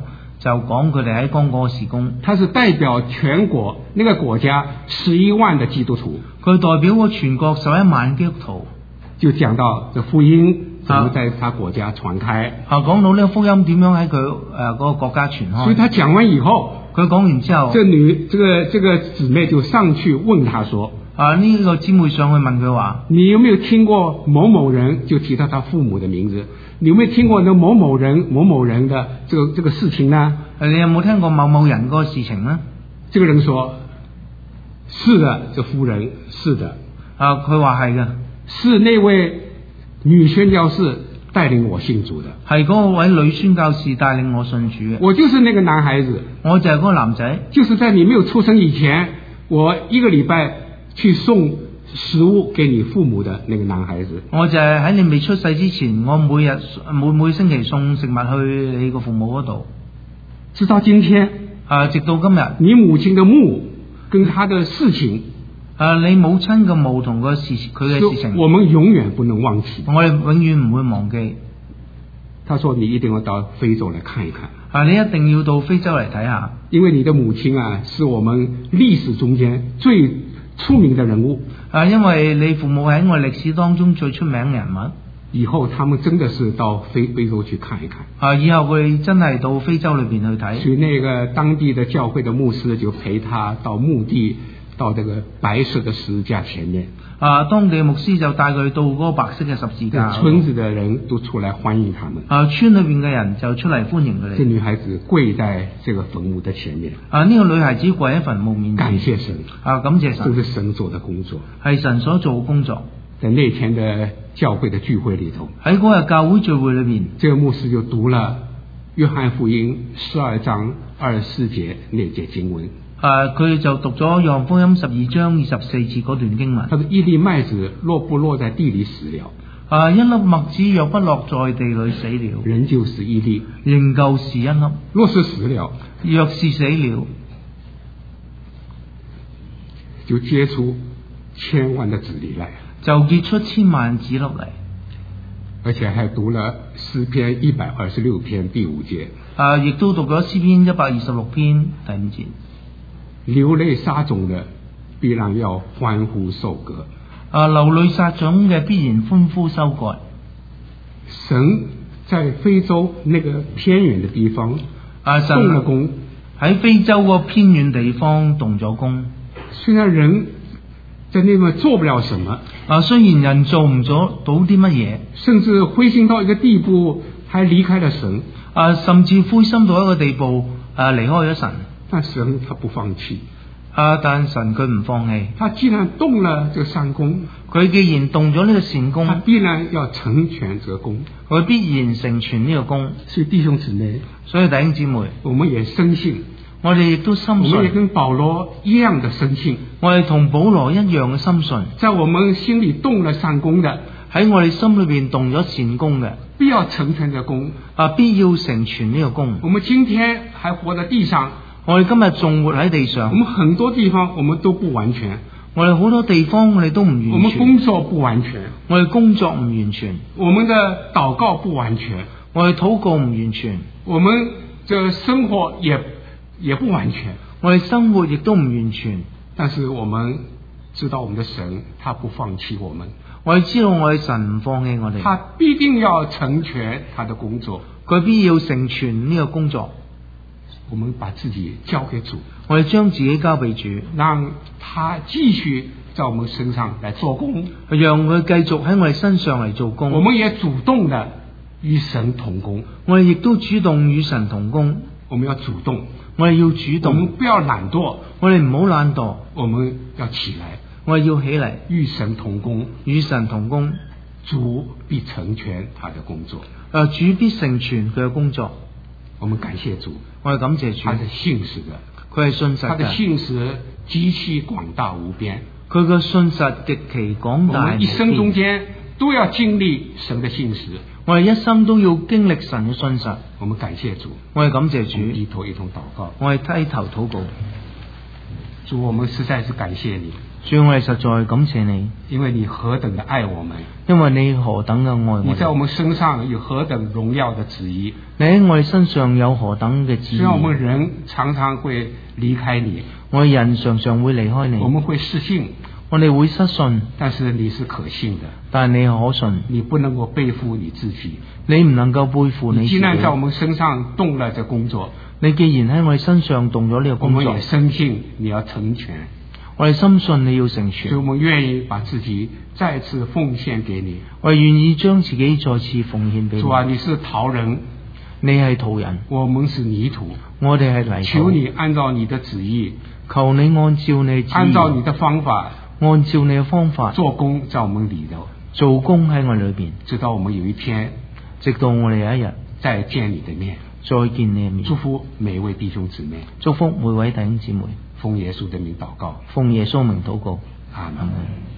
Speaker 2: 就講佢哋喺剛果嘅事工。
Speaker 1: 他是代表全國那個國家11萬的基督徒，
Speaker 2: 佢代表個全國11萬基督徒，
Speaker 1: 就講到這福音怎麼在他國家傳開。
Speaker 2: 講到呢個福音點樣喺佢嗰個國家傳開。
Speaker 1: 所以他講完以後，
Speaker 2: 佢講完之後，
Speaker 1: 這個姊妹就上去問他說：
Speaker 2: 呢個姊妹上去問佢話，
Speaker 1: 你有沒有聽過某某人？就提到他父母的名字。你有沒有聽過那某某人的這個事情呢？
Speaker 2: 你有冇聽過某某人嗰個事情呢？
Speaker 1: 這個人說：是的，這夫人是的。
Speaker 2: 佢話係嘅，
Speaker 1: 是那位女宣教士帶領我信主的，
Speaker 2: 係嗰位女宣教士帶領我信主嘅。
Speaker 1: 我就是那個男孩子，
Speaker 2: 我就係嗰個男仔，
Speaker 1: 就是在你沒有出生以前，我一個禮拜去送食物給你父母的那個男孩子。
Speaker 2: 我就係喺你未出世之前，我每星期送食物去你個父母嗰度，
Speaker 1: 直到今天，
Speaker 2: 直到今日，
Speaker 1: 你母親的墓跟他的事情，
Speaker 2: 你母親嘅墓同佢嘅事情，
Speaker 1: 我們永遠不能忘記。
Speaker 2: 我哋永遠唔會忘記。
Speaker 1: 他說：你一定要到非洲來看一看。
Speaker 2: 你一定要到非洲嚟睇下，
Speaker 1: 因為你的母親是我們歷史中間最出名的人物。
Speaker 2: 因為你父母喺我歷史當中最出名嘅人物。
Speaker 1: 以後他們真的是到非洲去看一看。
Speaker 2: 以後佢哋真係到非洲裏邊去睇。
Speaker 1: 所以那個當地的教會的牧師就陪他到墓地，到這個白色的十字架前面。
Speaker 2: 當地牧師就帶佢到嗰個白色嘅十字架。
Speaker 1: 村子的人都出來歡迎他們。
Speaker 2: 村裏邊嘅人就出嚟歡迎佢哋。
Speaker 1: 這女孩子跪在這個墳墓的前面。
Speaker 2: 呢個女孩子跪喺墳墓面前。
Speaker 1: 感謝神。
Speaker 2: 感謝神。
Speaker 1: 這是神做的工作。
Speaker 2: 係神所做嘅工作。
Speaker 1: 在那天的教會的聚會裏頭，
Speaker 2: 喺嗰日教會聚會裏面，
Speaker 1: 這個牧師就讀了約翰福音12章24節那節經文。
Speaker 2: 佢就讀咗約翰福音12章24節嗰段經文。
Speaker 1: 他說：一粒麥子若不落在地裏死了，
Speaker 2: 一粒麥子若不落在地裏死了，
Speaker 1: 仍舊是一粒，
Speaker 2: 仍舊是一粒。
Speaker 1: 若是死了，
Speaker 2: 若是死了，
Speaker 1: 就結出千萬的子粒來。
Speaker 2: 就結出千萬子粒嚟。
Speaker 1: 而且還讀了詩篇126篇第5節。
Speaker 2: 亦都讀咗詩篇126篇第5節。
Speaker 1: 流淚撒種的必然要歡呼收割。
Speaker 2: 流淚撒種嘅必然歡呼收割。
Speaker 1: 神在非洲那個偏遠的地方動了工。
Speaker 2: 喺非洲個偏遠地方動咗工。
Speaker 1: 雖然人在那邊做不了什麼，
Speaker 2: 雖然人做唔到啲乜嘢，
Speaker 1: 甚至灰心到一個地步，還離開了神，
Speaker 2: 甚至灰心到一個地步，離開咗神。
Speaker 1: 但神他不放棄，
Speaker 2: 但神佢唔放棄。
Speaker 1: 他既然動了這個善工，
Speaker 2: 佢既然動咗呢個善工，
Speaker 1: 他必然要成全這個工，
Speaker 2: 佢必然成全呢個工。
Speaker 1: 所以弟兄姊妹，
Speaker 2: 所以弟兄姊妹，
Speaker 1: 我們也深信。
Speaker 2: 我哋亦都深信，
Speaker 1: 我們也跟保羅一樣的深信。
Speaker 2: 我哋同保羅一樣嘅深信，
Speaker 1: 在我們心裏動了善工的，
Speaker 2: 喺我哋心裏邊動咗善工嘅，
Speaker 1: 必要成全這工，
Speaker 2: 必要成全呢個工。
Speaker 1: 我們今天還活在地上，
Speaker 2: 我哋今日仲活喺地上，
Speaker 1: 我們很多地方我們都不完全，
Speaker 2: 我哋好多地方我哋都唔完全，
Speaker 1: 我們工作不完全，
Speaker 2: 我哋工作唔完全，
Speaker 1: 我們的禱告不完全，
Speaker 2: 我哋禱告唔完全，
Speaker 1: 我們這生活也不完全，
Speaker 2: 我哋生活亦都唔完全。
Speaker 1: 但是我們知道我們的神他不放棄我們，
Speaker 2: 我哋知道我哋神唔放棄我哋，
Speaker 1: 他必定要成全他的工作，
Speaker 2: 佢必要成全呢個工作。
Speaker 1: 我們把自己交給主，
Speaker 2: 我哋將自己交俾主，
Speaker 1: 讓他繼續在我們身上來做工，
Speaker 2: 讓佢繼續喺我哋身上嚟做工。
Speaker 1: 我們也主動的與神同工，
Speaker 2: 我哋亦都主動與神同工。
Speaker 1: 我們要主動，
Speaker 2: 我哋要主動，
Speaker 1: 我們不要懶惰，
Speaker 2: 我哋唔好懶惰，
Speaker 1: 我們要起來，
Speaker 2: 我哋要起嚟，
Speaker 1: 與神同工，
Speaker 2: 與神同工，
Speaker 1: 主必成全他的工作，
Speaker 2: 主必成全佢嘅工作。
Speaker 1: 我們感謝主，
Speaker 2: 我哋感謝主，
Speaker 1: 他是信實的，
Speaker 2: 佢係信實嘅，
Speaker 1: 他的信實極其廣大無邊，
Speaker 2: 佢嘅信實極其廣大無邊。我們一生中間
Speaker 1: 都要經歷神的信實，
Speaker 2: 我哋一生都要經歷神嘅信實。
Speaker 1: 我們感謝主，
Speaker 2: 我哋感謝主，
Speaker 1: 低頭一同禱告，
Speaker 2: 我哋低頭禱告。
Speaker 1: 主，我們實在是感謝你，
Speaker 2: 主，我哋實在感謝你，
Speaker 1: 因為你何等的愛我們，
Speaker 2: 因為你何等嘅愛我哋。
Speaker 1: 你在我們身上有何等榮耀的旨意，
Speaker 2: 你喺我哋身上有何等嘅旨意。
Speaker 1: 雖然我們人常常會離開你，
Speaker 2: 我哋人常常會離開你，
Speaker 1: 我們會失信，
Speaker 2: 我哋會失信，
Speaker 1: 但是你是可信的，
Speaker 2: 但係你可信，
Speaker 1: 你不能夠背負你自己，
Speaker 2: 你唔能夠背負你自己。
Speaker 1: 你既然在我們身上動了這工作，
Speaker 2: 你既然喺我哋身上動咗呢個工作，
Speaker 1: 我們也深信你要成全，
Speaker 2: 我哋深信你要成全，
Speaker 1: 所以我們願意把自己再次奉獻給你。
Speaker 2: 我哋願意將自己再次奉獻俾你。
Speaker 1: 主啊，你是陶人，
Speaker 2: 你係陶人，
Speaker 1: 我們是泥土，
Speaker 2: 我哋係泥土。
Speaker 1: 求你按照你的旨意，
Speaker 2: 求你按照你旨意，
Speaker 1: 按照你的方法，
Speaker 2: 按照你嘅方法
Speaker 1: 做工在我們裏頭，
Speaker 2: 做工喺我裏邊，
Speaker 1: 直到我們有一天，
Speaker 2: 直到我哋有一日
Speaker 1: 再見你的面，
Speaker 2: 再見你嘅面。
Speaker 1: 祝福每位弟兄姊妹，
Speaker 2: 祝福每位弟兄姊妹，
Speaker 1: 奉耶穌的名禱告，
Speaker 2: 奉耶穌名禱告，
Speaker 1: 阿門。